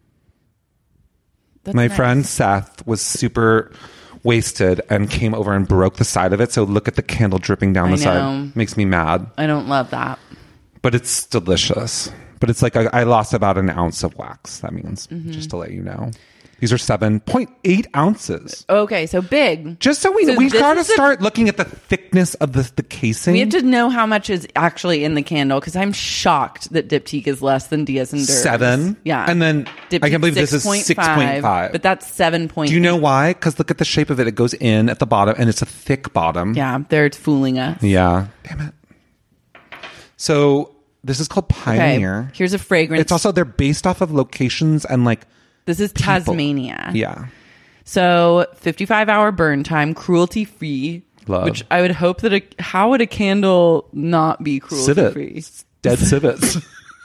My friend Seth was super wasted and came over and broke the side of it. So look at the candle dripping down the side. Makes me mad. I don't love that. But it's delicious. but it's like I lost about an ounce of wax. That means, just to let you know. These are 7.8 ounces. Okay, so big. Just so we got to start looking at the thickness of the casing. We have to know how much is actually in the candle, because I'm shocked that Diptyque is less than Dias and Durga. 7. Yeah. And then Diptyque I can't believe this is 6.5. But that's 7.8. Do you know why? Because look at the shape of it. It goes in at the bottom, and it's a thick bottom. Yeah, they're fooling us. Yeah. Damn it. So this is called Pioneer. Okay, here's a fragrance. It's also, they're based off of locations and like... This is people. Tasmania. Yeah. So 55-hour burn time, cruelty-free. Love. Which I would hope that how would a candle not be cruelty-free? Dead civets.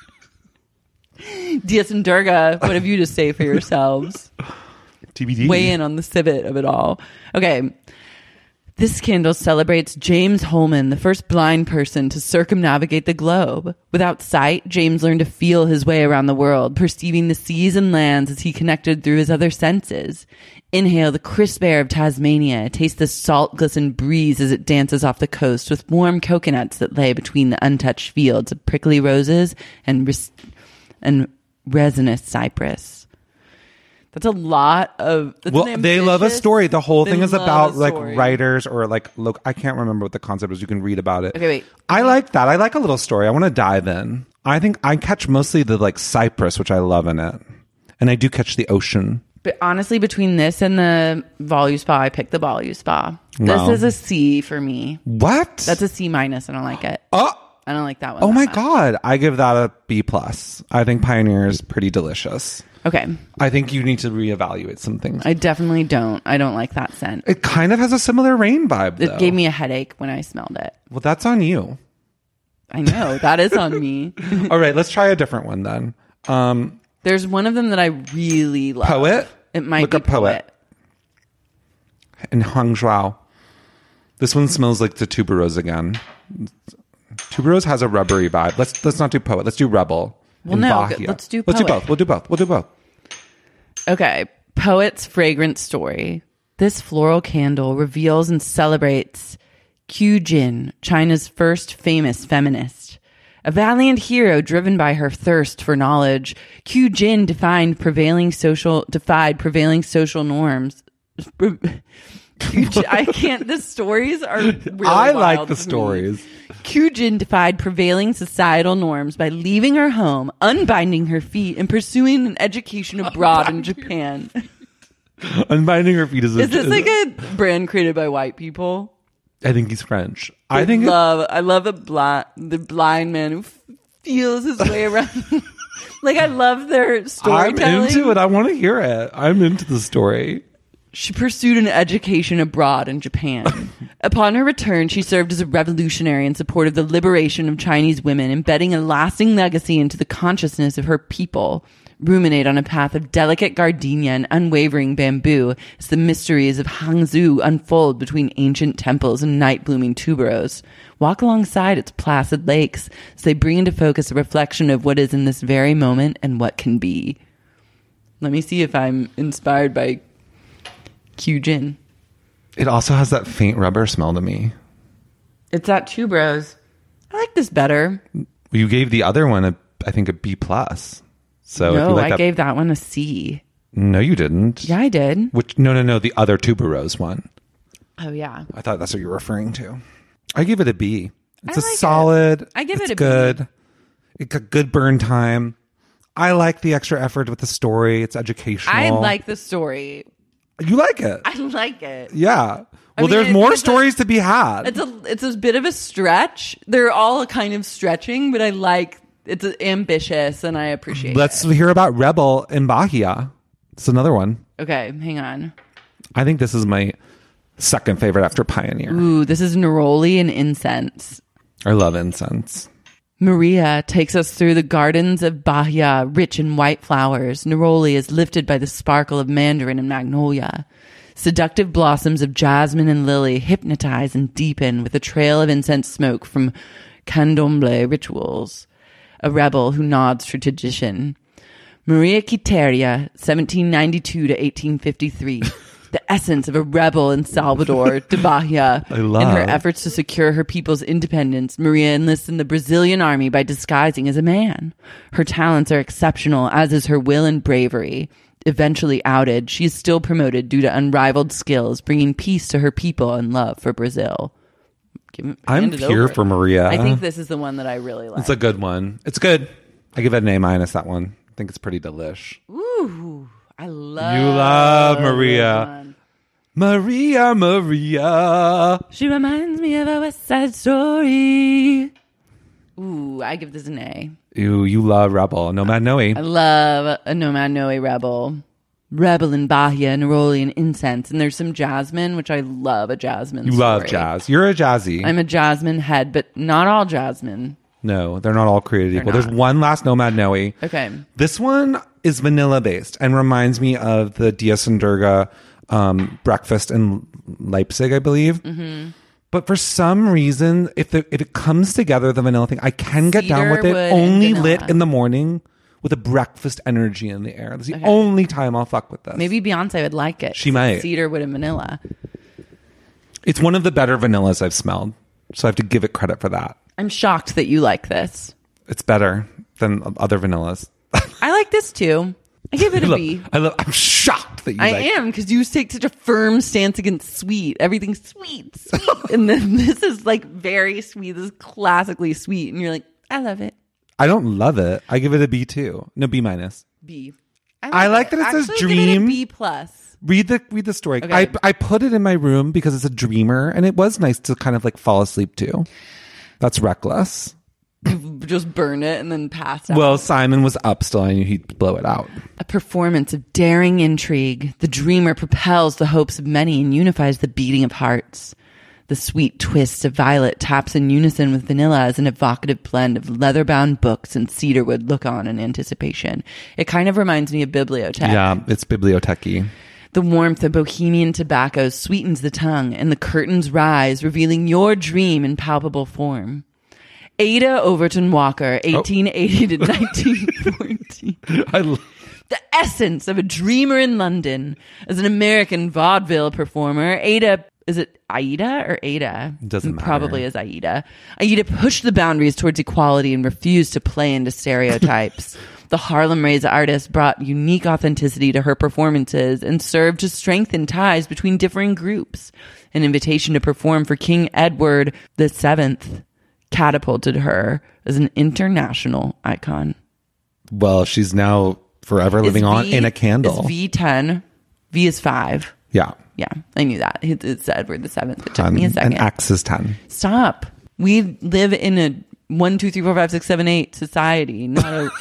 Dias and Durga, what have you to say for yourselves? TBD. Weigh in on the civet of it all. Okay. This candle celebrates James Holman, the first blind person to circumnavigate the globe. Without sight, James learned to feel his way around the world, perceiving the seas and lands as he connected through his other senses. Inhale the crisp air of Tasmania, taste the salt-glistened breeze as it dances off the coast with warm coconuts that lay between the untouched fields of prickly roses and resinous cypress. That's a lot of... they love a story. The whole thing is about like writers or like... Look, I can't remember what the concept is. You can read about it. Okay, wait. I like that. I like a little story. I want to dive in. I think I catch mostly the like cypress, which I love in it. And I do catch the ocean. But honestly, between this and the Voluspa, I picked the Voluspa. Wow. This is a C for me. What? That's a C minus. I don't like it. Oh! I don't like that one. Oh my God. I give that a B+. I think Pioneer is pretty delicious. Okay. I think you need to reevaluate some things. I definitely don't. I don't like that scent. It kind of has a similar rain vibe, though. It gave me a headache when I smelled it. Well, that's on you. I know. That is on me. All right. Let's try a different one then. There's one of them that I really love. Poet? It might Look be up Poet. In Hangzhou. This one smells like the tuberose again. Tuberose has a rubbery vibe. Let's not do Poet. Let's do Rebel. Well, no. Let's do Poet. We'll do both. Okay. Poet's fragrance story. This floral candle reveals and celebrates Qu Jin, China's first famous feminist. A valiant hero driven by her thirst for knowledge, Qu Jin defied prevailing social norms. I can't. The stories are really I wild like the to stories. Me. Qu Jin defied prevailing societal norms by leaving her home, unbinding her feet, and pursuing an education abroad in Japan. Unbinding her feet is this like a brand created by white people? I think he's French. I love the blind man who feels his way around. Like, I love their storytelling. I'm into it. I want to hear it. I'm into the story. She pursued an education abroad in Japan. Upon her return, she served as a revolutionary in support of the liberation of Chinese women, embedding a lasting legacy into the consciousness of her people. Ruminate on a path of delicate gardenia and unwavering bamboo as the mysteries of Hangzhou unfold between ancient temples and night-blooming tuberose. Walk alongside its placid lakes as they bring into focus a reflection of what is in this very moment and what can be. Let me see if I'm inspired by Qu Jin. It also has that faint rubber smell to me. It's that tuberose. I like this better. You gave the other one I think a B+. So no, if you like I gave that one a C. No, you didn't. Yeah, I did. Which no, the other tuberose one. Oh yeah. I thought that's what you were referring to. I give it a B. It's like solid. I give it a good. B. It got good burn time. I like the extra effort with the story. It's educational. I like the story. You like it? I like it. Yeah. Well, there's more stories to be had. It's a bit of a stretch. They're all kind of stretching, but I like it's ambitious and I appreciate Let's it. hear about Rebel in Bahia. It's another one. Okay, hang on. I think this is my second favorite after Pioneer. Ooh, this is neroli and incense. I love incense. Maria takes us through the gardens of Bahia, rich in white flowers. Neroli is lifted by the sparkle of mandarin and magnolia. Seductive blossoms of jasmine and lily hypnotize and deepen with a trail of incense smoke from candomblé rituals. A rebel who nods to tradition. Maria Quiteria, 1792 to 1853. The essence of a rebel in Salvador de Bahia. In her efforts to secure her people's independence, Maria enlists in the Brazilian army by disguising as a man. Her talents are exceptional, as is her will and bravery. Eventually outed, she is still promoted due to unrivaled skills, bringing peace to her people and love for Brazil. I'm here for Maria. I think this is the one that I really like. It's a good one. It's good. I give it an A- that one. I think it's pretty delish. Ooh, I love you love Maria. Maria. She reminds me of a West Side Story. Ooh, I give this an A. You love Rebel. Nomad Noe. I love a Nomad Noe Rebel. Rebel in Bahia, Neroli, and Incense. And there's some jasmine, which I love a jasmine You story. love jazz. You're a jazzy. I'm a jasmine head, but not all jasmine. No, they're not all created equal. There's one last Nomad Noe. Okay. This one is vanilla based and reminds me of the Dias and Durga breakfast in Leipzig, I believe. Mm-hmm. But for some reason, if it comes together, the vanilla thing, I can get down with it. Only lit in the morning. With a breakfast energy in the air. That's the only time I'll fuck with this. Maybe Beyonce would like it. She might. Cedarwood and vanilla. It's one of the better vanillas I've smelled. So I have to give it credit for that. I'm shocked that you like this. It's better than other vanillas. I like this too. I give it a B. I'm shocked that you like it. I am, because you take such a firm stance against sweet. Everything's sweet. And then this is like very sweet. This is classically sweet. And you're like, I love it. I don't love it. I give it a B too. No, B-. B. I like that it says dream. Give it a B plus. Read the story. Okay. I put it in my room because it's a dreamer, and it was nice to kind of like fall asleep to. That's reckless. You just burn it and then pass out. Well, Simon was up still. I knew he'd blow it out. A performance of daring intrigue. The dreamer propels the hopes of many and unifies the beating of hearts. The sweet twist of violet taps in unison with vanilla as an evocative blend of leather-bound books and cedarwood look-on in anticipation. It kind of reminds me of Bibliothèque. Yeah, it's bibliothèque-y. The warmth of bohemian tobacco sweetens the tongue, and the curtains rise, revealing your dream in palpable form. Ada Overton Walker, 1880 to 1914. The essence of a dreamer in London. As an American vaudeville performer, Ada... Is it Aida or Ada? Doesn't matter. Probably is Aida. Aida pushed the boundaries towards equality and refused to play into stereotypes. The Harlem-raised artist brought unique authenticity to her performances and served to strengthen ties between differing groups. An invitation to perform for King Edward VII catapulted her as an international icon. Well, she's now forever living on in a candle. Is V10. V is 5. Yeah. Yeah, I knew that. It's Edward VII. It took me a second. And X is 10. Stop. We live in a 1, 2, 3, 4, 5, 6, 7, 8 society, not a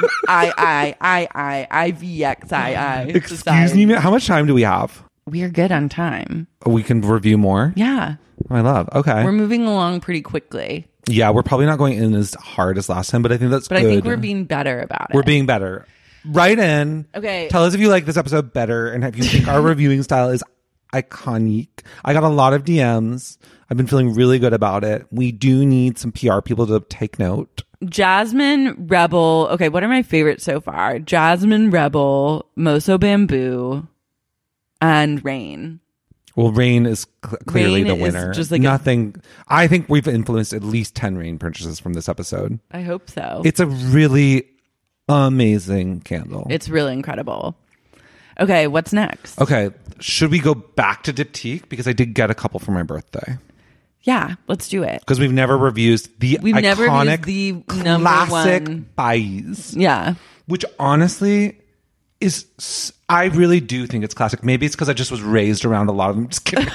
IVXII. Excuse me, how much time do we have? We are good on time. We can review more? Yeah. My love. Okay. We're moving along pretty quickly. Yeah, we're probably not going in as hard as last time, but I think that's good. But I think we're being better about it. We're being better. Write in. Okay. Tell us if you like this episode better and if you think our reviewing style is iconic. I got a lot of DMs. I've been feeling really good about it. We do need some PR people to take note. Jasmine, Rebel. Okay, what are my favorites so far? Jasmine, Rebel, Moso Bamboo, and Rain. Well, Rain is clearly the winner. Just like nothing. I think we've influenced at least 10 Rain purchases from this episode. I hope so. It's a really amazing candle. It's really incredible. Okay, what's next? Okay, should we go back to Diptyque? Because I did get a couple for my birthday. Yeah, let's do it. Because we've never reviewed the iconic the classic buys. Yeah. Which honestly is, I really do think it's classic. Maybe it's because I just was raised around a lot of them. Just kidding.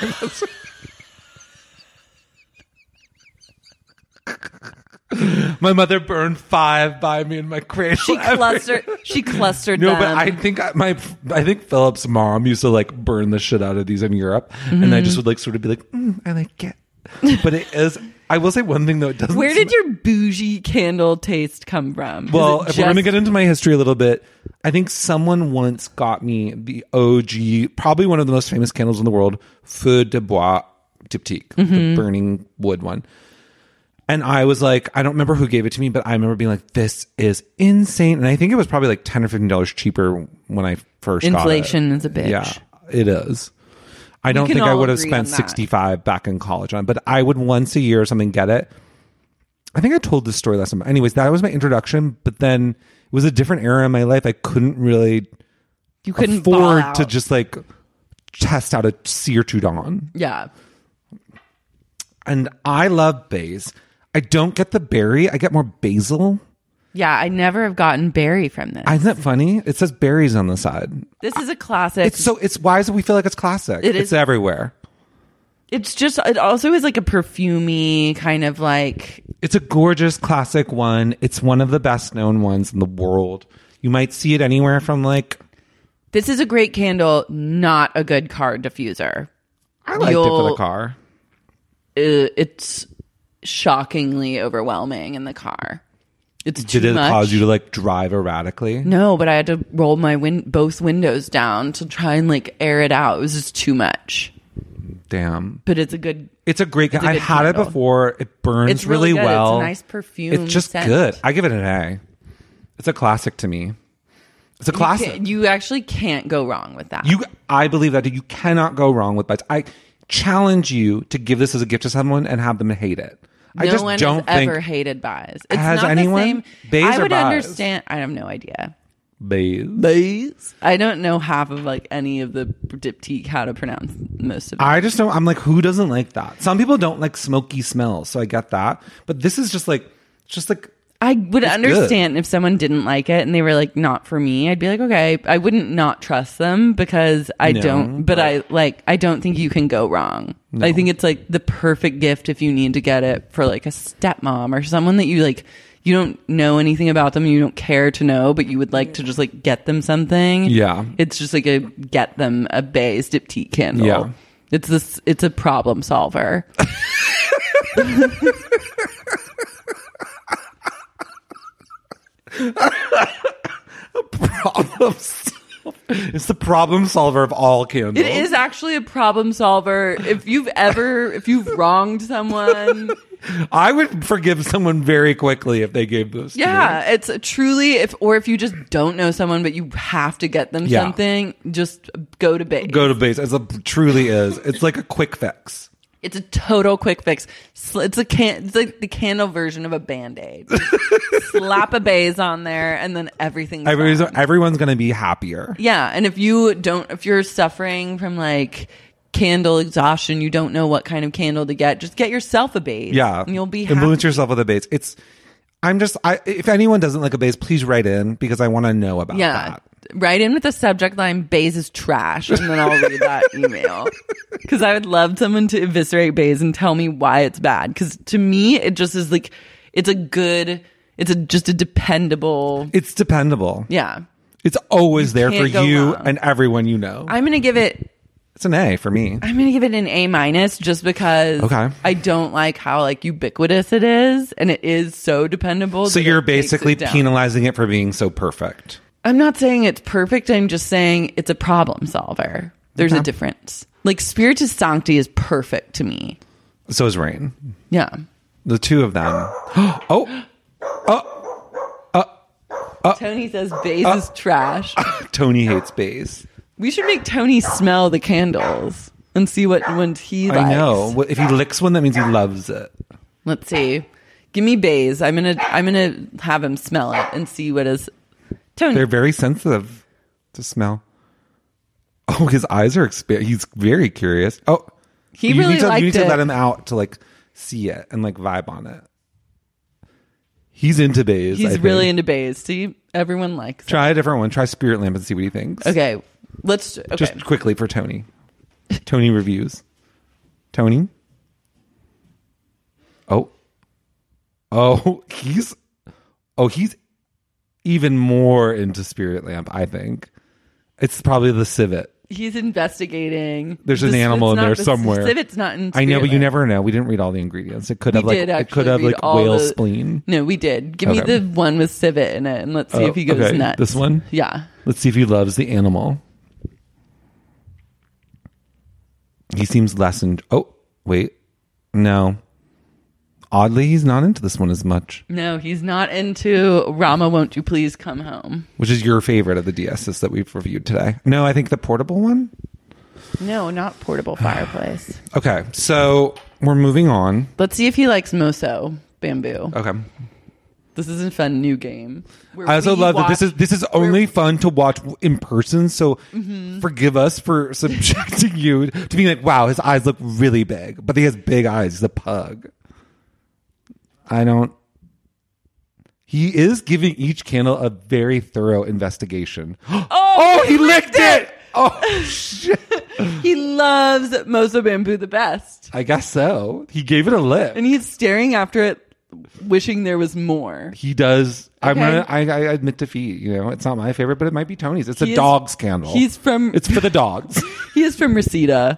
My mother burned 5 by me in my cradle. She clustered no, them. but I think Philip's mom used to like burn the shit out of these in Europe, and I just would like sort of be like, I like it. But it is. I will say one thing though. It doesn't. Where did your bougie candle taste come from? Well, if we're going to get into my history a little bit, I think someone once got me the OG, probably one of the most famous candles in the world, Feu de Bois Diptyque, the burning wood one. And I was like, I don't remember who gave it to me, but I remember being like, this is insane. And I think it was probably like $10 or $15 cheaper when I first got it. Inflation is a bitch. Yeah, it is. I don't think I would have spent $65 back in college on, but I would once a year or something get it. I think I told this story last time. Anyways, that was my introduction, but then it was a different era in my life. I couldn't really afford to just like test out a Cere Trudon. Yeah. And I love bays. I don't get the berry. I get more basil. Yeah, I never have gotten berry from this. Isn't that funny? It says berries on the side. This is a classic. It's why do we feel like it's classic? It's everywhere. It also is like a perfumey kind of like. It's a gorgeous classic one. It's one of the best known ones in the world. You might see it anywhere from like. This is a great candle, not a good car diffuser. I liked it for the car. It's shockingly overwhelming in the car. It's too Did it much. cause you to like drive erratically? No, but I had to roll my both windows down to try and like air it out. It was just too much. Damn. But it's a great I've had candle. it before. It burns it's really good. well. It's a nice perfume. It's just scent. good. I give it an A. It's a classic to me. It's a classic. You actually can't go wrong with that. I believe that you cannot go wrong with bites. I challenge you to give this as a gift to someone and have them hate it. I just one don't has think ever hated Bays. It's has not anyone? the same. Bays I or would Bays? understand. I have no idea. Bays. I don't know half of like any of the diptyque how to pronounce most of it. I just don't. I'm like, who doesn't like that? Some people don't like smoky smells, so I get that. But this is just like. I would understand if someone didn't like it and they were like, not for me. I'd be like, okay. I wouldn't not trust them because I don't. But I don't think you can go wrong. No. I think it's like the perfect gift if you need to get it for like a stepmom or someone that you like. You don't know anything about them. You don't care to know, but you would like to just like get them something. Yeah. It's just like get them a Bays diptyque candle. Yeah. It's a problem solver. It's the problem solver of all candles. It is actually a problem solver. If you've wronged someone, I would forgive someone very quickly if they gave this. Yeah, to me. It's truly if you just don't know someone but you have to get them something, just go to Bays. Go to Bays. It truly is. It's like a quick fix. It's a total quick fix. It's like the candle version of a Band-Aid. Slap a Bays on there and then everything's everyone's going to be happier. Yeah, and if you're suffering from like candle exhaustion, you don't know what kind of candle to get, just get yourself a Bays. Yeah. And you'll be happy. Influence yourself with a Bays. If anyone doesn't like a Bays, please write in because I want to know about that. Write in with the subject line Bays is trash and then I'll read that email because I would love someone to eviscerate Bays and tell me why it's bad, because to me it just is like it's just a dependable. It's dependable. Yeah, it's always there for you and everyone you know. I'm gonna give it. It's an A for me. I'm gonna give it an A- just because I don't like how like ubiquitous it is, and it is so dependable. So you're basically penalizing it for being so perfect. I'm not saying it's perfect. I'm just saying it's a problem solver. There's a difference. Like Spiritus Sancti is perfect to me. So is Rain. Yeah. The two of them. Tony says Bays is trash. Tony hates Bays. We should make Tony smell the candles and see what ones he likes. I know. If he licks one, that means he loves it. Let's see. Give me Bays. I'm gonna have him smell it and see what is. Tony. They're very sensitive to smell. Oh, his eyes are expanding. He's very curious. Oh, he really liked it. You need to let him out to like see it and like vibe on it. He's into Bays. He's really into Bays. See, everyone likes it. Try a different one. Try Spirit Lamp and see what he thinks. Okay, just quickly for Tony. Tony reviews. Tony. He's even more into Spirit Lamp, I think. It's probably the civet. He's investigating. There's an animal in there somewhere. The civet's not in Spirit I know, but you Lamp. never know. We didn't read all the ingredients. It could have whale spleen. No, we did. Give me the one with civet in it, and let's see if he goes nuts. This one? Yeah. Let's see if he loves the animal. He seems less no. Oddly, he's not into this one as much. No, he's not into Rama, Won't You Please Come Home? Which is your favorite of the DSs that we've reviewed today. No, I think the portable one. No, not portable fireplace. Okay, so we're moving on. Let's see if he likes Moso bamboo. Okay. This is a fun new game. I also love that this is only fun to watch in person, so forgive us for subjecting you to being like, wow, his eyes look really big. But he has big eyes. He's a pug. He is giving each candle a very thorough investigation. Oh, he licked it! Oh, shit. He loves Moso bamboo the best. I guess so. He gave it a lick. And he's staring after it, wishing there was more. He does. Okay. I admit defeat. It's not my favorite, but it might be Tony's. It's a dog's candle. It's for the dogs. He is from Reseda.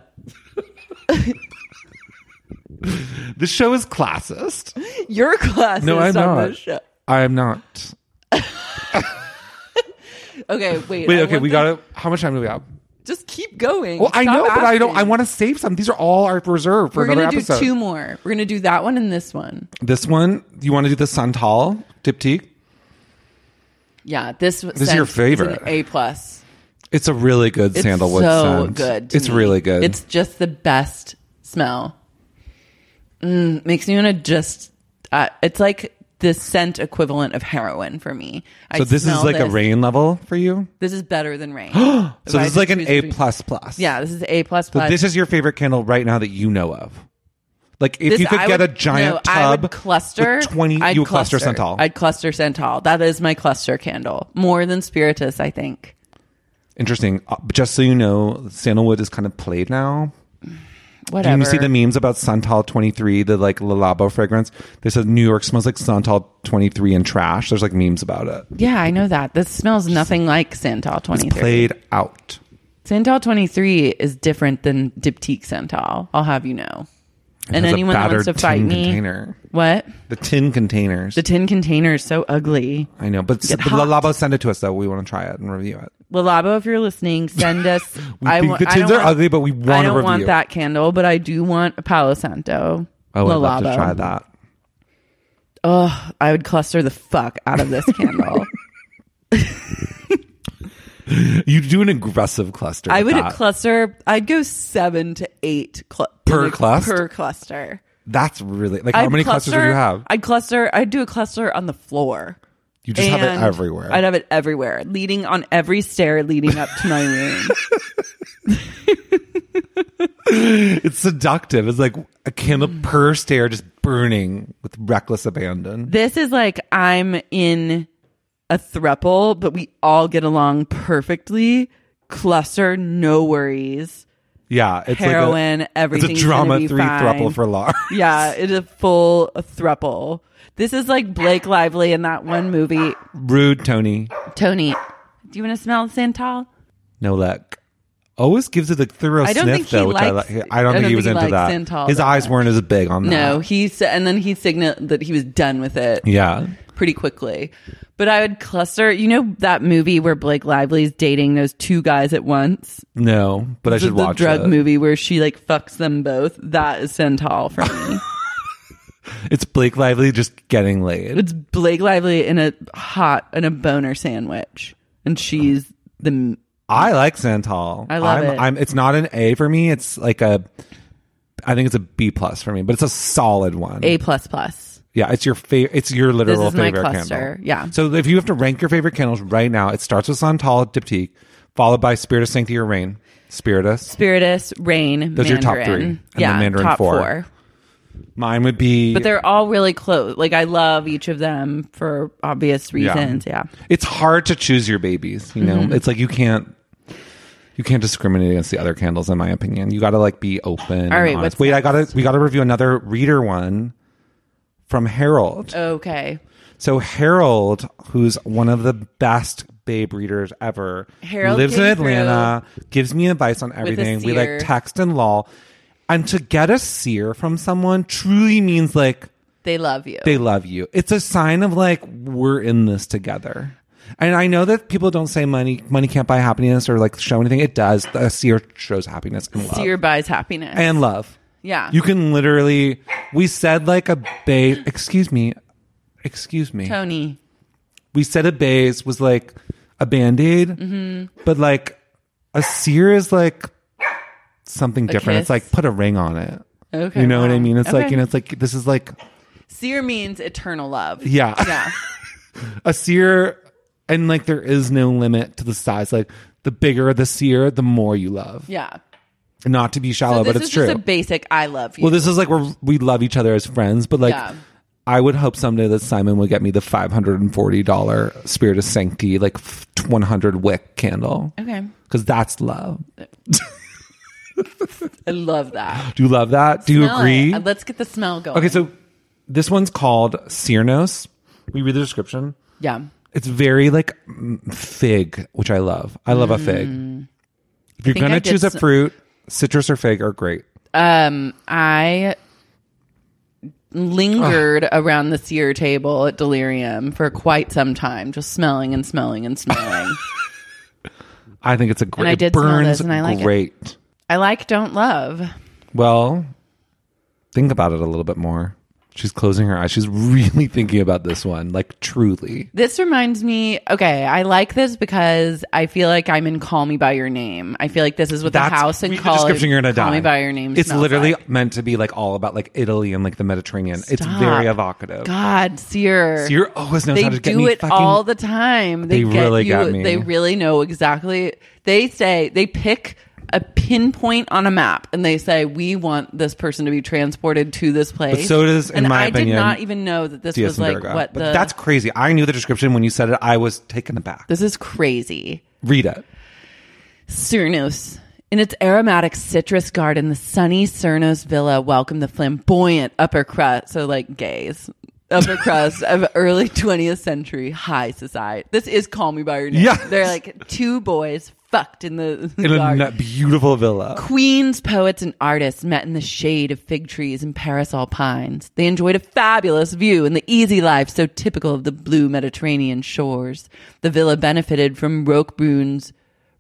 This show is classist. You're classist. No, I'm on not. This show. I am not. Okay, wait. Okay, we gotta. How much time do we have? Just keep going. Well, I know, but I don't. I want to save some. These are all our reserved for another episode. We're gonna do 2 more. We're gonna do that one and this one. This one, you want to do the Santal diptyque? Yeah, this is your favorite. Is an A+. It's a really good sandalwood scent. So good. It's really good. It's just the best smell. Makes me want to just. It's like the scent equivalent of heroin for me. So this is like a Rain level for you? This is better than Rain. So this is like an A++. Yeah, this is A++. So this is your favorite candle right now that you know of. Like if you could get a giant tub, I would cluster. With 20, you would cluster Santal. I'd cluster Santal. That is my cluster candle. More than Spiritus, I think. Interesting. Just so you know, sandalwood is kind of played now. Whatever. Do you see the memes about Santal 23, the like Le Labo fragrance? They said New York smells like Santal 23 and trash. There's like memes about it. Yeah, I know that. This smells nothing like Santal 23. It's played out. Santal 23 is different than Diptyque Santal. I'll have you know. And anyone that wants to fight me. Container. What? The tin containers. The tin container is so ugly. I know, but Le Labo, send it to us though. We want to try it and review it. Le Labo, if you're listening, send us. The tins are ugly, but we want to review. I don't want that candle, but I do want a Palo Santo. I would love to try that. Oh, I would cluster the fuck out of this candle. You do an aggressive cluster. I would cluster. I'd go 7 to 8 per cluster. Per cluster. That's really like how many clusters would you have? I'd do a cluster on the floor. You just have it everywhere. I'd have it everywhere, leading on every stair leading up to my room. It's seductive. It's like a candle per stair just burning with reckless abandon. This is like I'm in a throuple, but we all get along perfectly. Cluster, no worries. Yeah, it's heroin, like everything. It's a drama 3 throuple for Lar. Yeah, it's a full throuple. This is like Blake Lively in that one movie. Rude, Tony. Tony, do you want to smell Santal? No luck. Always gives it a thorough sniff, though. I don't think he was into that. Santal, his eyes weren't as big on that. No, and then he signaled that he was done with it. Yeah, pretty quickly. But I would cluster. You know that movie where Blake Lively's dating those 2 guys at once? No, but I should watch it. The drug movie where she like fucks them both. That is Santal for me. It's Blake Lively just getting laid. It's Blake Lively in a boner sandwich, and she's the. I like Santal. I love it. It's not an A for me. It's like I think it's a B+ for me, but it's a solid one. A++. Yeah, it's your favorite. It's your literal favorite my cluster. candle. Yeah. So if you have to rank your favorite candles right now, it starts with Santal Diptyque, followed by Spiritus Sancti or Rain. Spiritus, Rain. Those Mandarin. are your top 3. And then Mandarin top 4. Mine would be... But they're all really close. Like, I love each of them for obvious reasons. Yeah. It's hard to choose your babies, you know? It's like you can't discriminate against the other candles, in my opinion. You got to, like, be open. All right, wait, we got to review another reader one from Harold. Okay. So Harold, who's one of the best babe readers ever, lives in Atlanta, gives me advice on everything. We like text and lol. And to get a sear from someone truly means like they love you. They love you. It's a sign of like we're in this together. And I know that people don't say money can't buy happiness or like show anything. It does. A sear shows happiness and love. Sear buys happiness and love. Yeah. You can literally. We said like a babe. Excuse me, Tony. We said a base was like a Band-Aid, but like a sear is like something different. Kiss? It's like put a ring on it. Okay. You know what I mean? It's okay. like, it's like, this is like. Sear means eternal love. Yeah. Yeah. A sear, and like there is no limit to the size. Like the bigger the sear, the more you love. Yeah. Not to be shallow, but it's true. This is just a basic I love you. Well, this is like we love each other as friends, but like I would hope someday that Simon would get me the $540 Spirit of Sanctity, like 100 wick candle. Okay. Because that's love. I love that. Do you love that? Do you agree? Let's get the smell going. Okay, so this one's called Cyrnos. We read the description. Yeah. It's very like fig, which I love. I love a fig. If you're going to choose a fruit, citrus or fig are great. I lingered around the sear table at Delirium for quite some time, just smelling and smelling and smelling. I think it's a great. And I did smell this, and I like great. It. I like Don't Love. Well, think about it a little bit more. She's closing her eyes. She's really thinking about this one, like truly. This reminds me, okay, I like this because I feel like I'm in Call Me By Your Name. I feel like this is what the house in college, you're gonna Call die. Me By Your Name It's literally like. meant to be like all about like Italy and like the Mediterranean. Stop. It's very evocative. God, Sear. Sear always knows how to get me. They do it all the time. They really get me. They really know exactly. They pick a pinpoint on a map and they say, we want this person to be transported to this place. But so does, in my opinion, I did not even know that this was like what but that's crazy. I knew the description when you said it. I was taken aback. This is crazy. Read it. Cyrnos. In its aromatic citrus garden, the sunny Cyrnos villa welcomed the flamboyant upper crust, so like gays, upper crust of early 20th century high society. This is Call Me By Your Name. Yeah. They're like two boys fucked in the in a beautiful villa. Queens, poets, and artists met in the shade of fig trees and parasol pines. They enjoyed a fabulous view and the easy life so typical of the blue Mediterranean shores. The villa benefited from Roquebrun's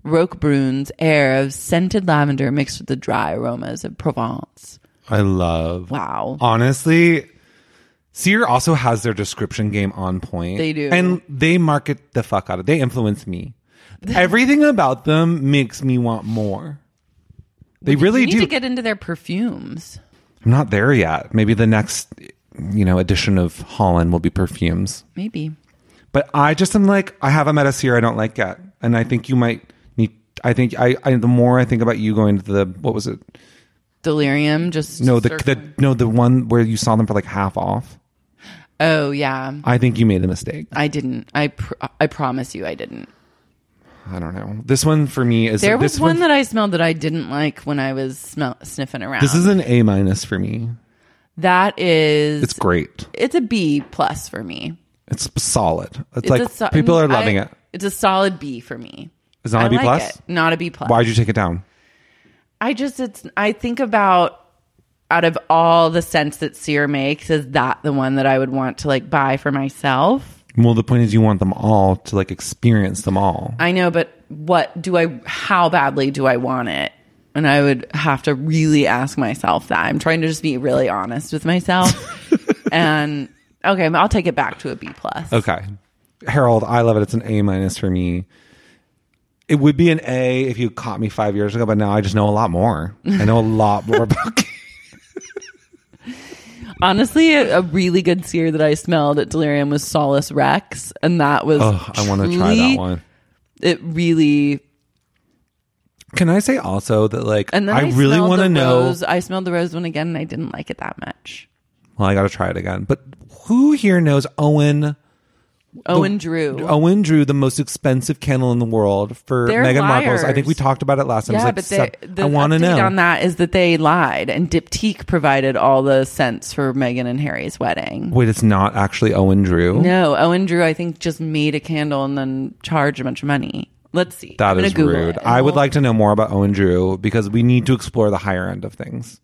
air of scented lavender mixed with the dry aromas of Provence. I love. Wow. Honestly, Sear also has their description game on point. They do. And they market the fuck out of it. They influence me. Everything about them makes me want more. They really do. You need to get into their perfumes. I'm not there yet. Maybe the next, edition of Holland will be perfumes. Maybe. But I just am like, I haven't met a Sear I don't like yet. And I think you might need, I think the more I think about you going to what was it? Delirium, just the one where you saw them for like half off. Oh yeah. I think you made a mistake. I didn't. I promise you I didn't. I don't know. This one for me is... There was one that I smelled that I didn't like when I was sniffing around. This is an A- for me. That is... It's great. It's a B+ for me. It's solid. It's like people are loving it. It's a solid B for me. It's not a B+? Like it. Not a B+. Why'd you take it down? I think about, out of all the scents that Sear makes, is that the one that I would want to like buy for myself? Well, the point is you want them all to like experience them all. I know, but how badly do I want it? And I would have to really ask myself that. I'm trying to just be really honest with myself. And okay, I'll take it back to a B+. Okay. Harold, I love it. It's an A- for me. It would be an A if you caught me 5 years ago, but now I just know a lot more. I know a lot more about Honestly, a really good Sear that I smelled at Delirium was Solus Rex, and that was I want to try that one. It really... Can I say also that like and then I really want to know... I smelled the rose one again, and I didn't like it that much. Well, I got to try it again. But who here knows Owen Drew. Owen Drew, the most expensive candle in the world for Meghan Markle's. I think we talked about it last time. Yeah, but the I want to know on that is that they lied, and Diptyque provided all the scents for Meghan and Harry's wedding. Wait, it's not actually Owen Drew? No, Owen Drew, I think, just made a candle and then charged a bunch of money. Let's see. That is rude. I would like to know more about Owen Drew because we need to explore the higher end of things.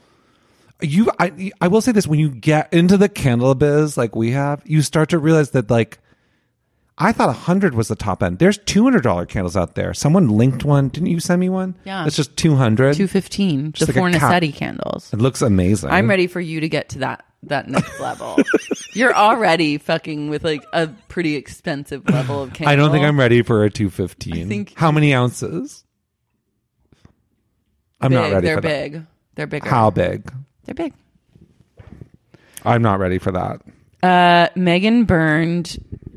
I will say this: when you get into the candle biz like we have, you start to realize that like I thought 100 was the top end. There's $200 candles out there. Someone linked one. Didn't you send me one? Yeah, it's just $200. $215. The Fornasetti candles. It looks amazing. I'm ready for you to get to that next level. You're already fucking with like a pretty expensive level of candle. I don't think I'm ready for a $215. How many ounces? I'm not ready for that. They're big. They're bigger. How big? They're big. I'm not ready for that. Meghan burned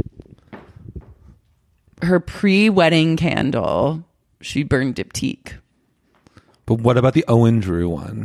her pre-wedding candle. She burned Diptyque. But what about the Owen Drew one?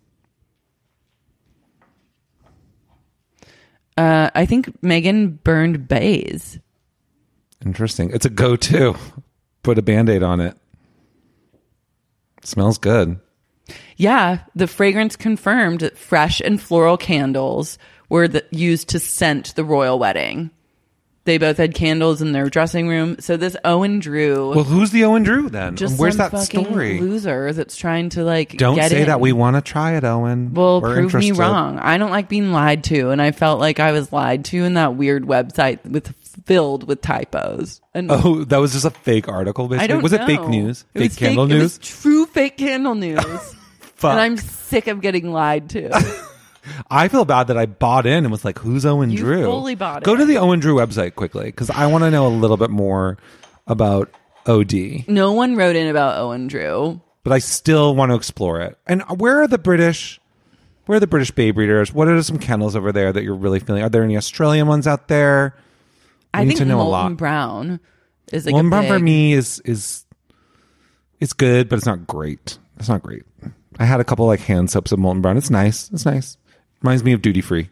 I think Meghan burned Bays. Interesting. It's a go-to. Put a Band-Aid on it. Smells good. Yeah, the fragrance confirmed that fresh and floral candles were used to scent the royal wedding. They both had candles in their dressing room. So this Owen Drew... Well, who's the Owen Drew then? Just where's some that story? Loser that's trying to Don't get say in. that. We want to try it, Owen. Well, We're prove interested. me wrong. I don't like being lied to, and I felt like I was lied to in that weird website filled with typos. And oh, that was just a fake article, basically? I don't was know. it fake news? It was candle news? It was true fake candle news. Fuck. And I'm sick of getting lied to. I feel bad that I bought in and was like, who's Owen You Drew? fully bought it. Go to the Owen Drew website quickly, because I want to know a little bit more about OD. No one wrote in about Owen Drew. But I still want to explore it. And where are the British babe readers? What are some candles over there that you're really feeling? Are there any Australian ones out there? I think to know Molten a lot. Brown is Molten Brown for me is it's good, but it's not great. It's not great. I had a couple hand soaps of Molten Brown. It's nice. It's nice. Reminds me of Duty Free.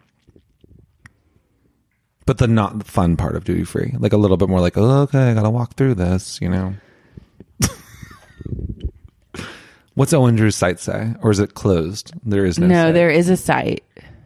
But the not fun part of Duty Free. A little bit more oh, okay, I gotta walk through this, What's Owen Drew's site say? Or is it closed? There is no site. There is a site.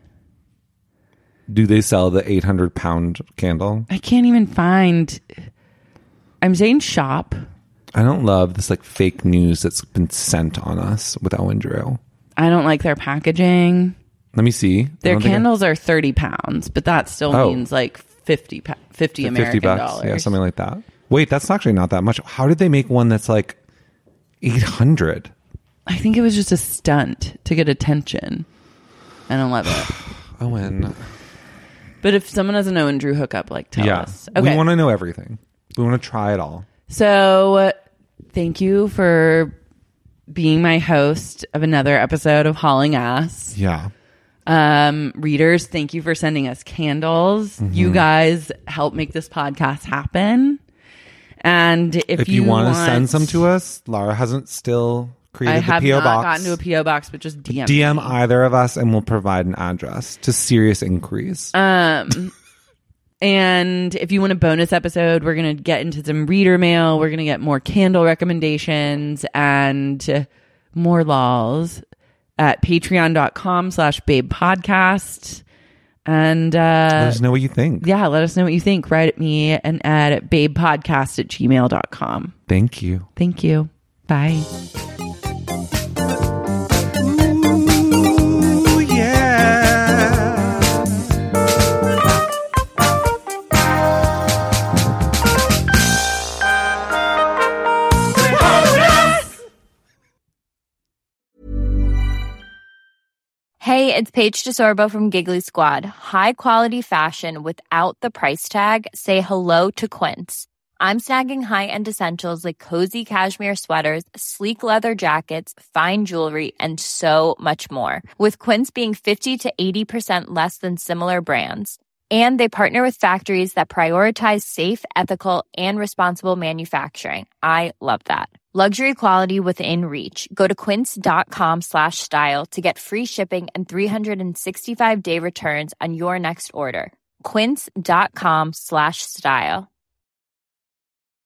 Do they sell the 800-pound candle? I can't even find... I'm saying shop. I don't love this fake news that's been sent on us with Owen Drew. I don't like their packaging. Let me see. Their candles are 30 pounds, but that still means 50 American dollars. Yeah, something like that. Wait, that's actually not that much. How did they make one that's 800? I think it was just a stunt to get attention. I don't love it. Owen. But if someone has an Owen Drew hookup, tell us. Okay. We want to know everything. We want to try it all. So thank you for being my host of another episode of Hauling Ass. Yeah. Readers, thank you for sending us candles. Mm-hmm. You guys help make this podcast happen. And if you want to send some to us, Lara hasn't still created the P.O. box. I have not gotten to a P.O. box, but just DM me. Either of us and we'll provide an address to Serious Inquiries. And if you want a bonus episode, we're going to get into some reader mail. We're going to get more candle recommendations and more lols at patreon.com/babepodcast. And let us know what you think. Yeah, let us know what you think. Write at me and at babepodcast@gmail.com. Thank you. Thank you. Bye. Ooh, yeah. Hey, it's Paige DeSorbo from Giggly Squad. High quality fashion without the price tag. Say hello to Quince. I'm snagging high-end essentials like cozy cashmere sweaters, sleek leather jackets, fine jewelry, and so much more. With Quince being 50 to 80% less than similar brands. And they partner with factories that prioritize safe, ethical, and responsible manufacturing. I love that. Luxury quality within reach. Go to quince.com/style to get free shipping and 365-day returns on your next order. Quince.com/style.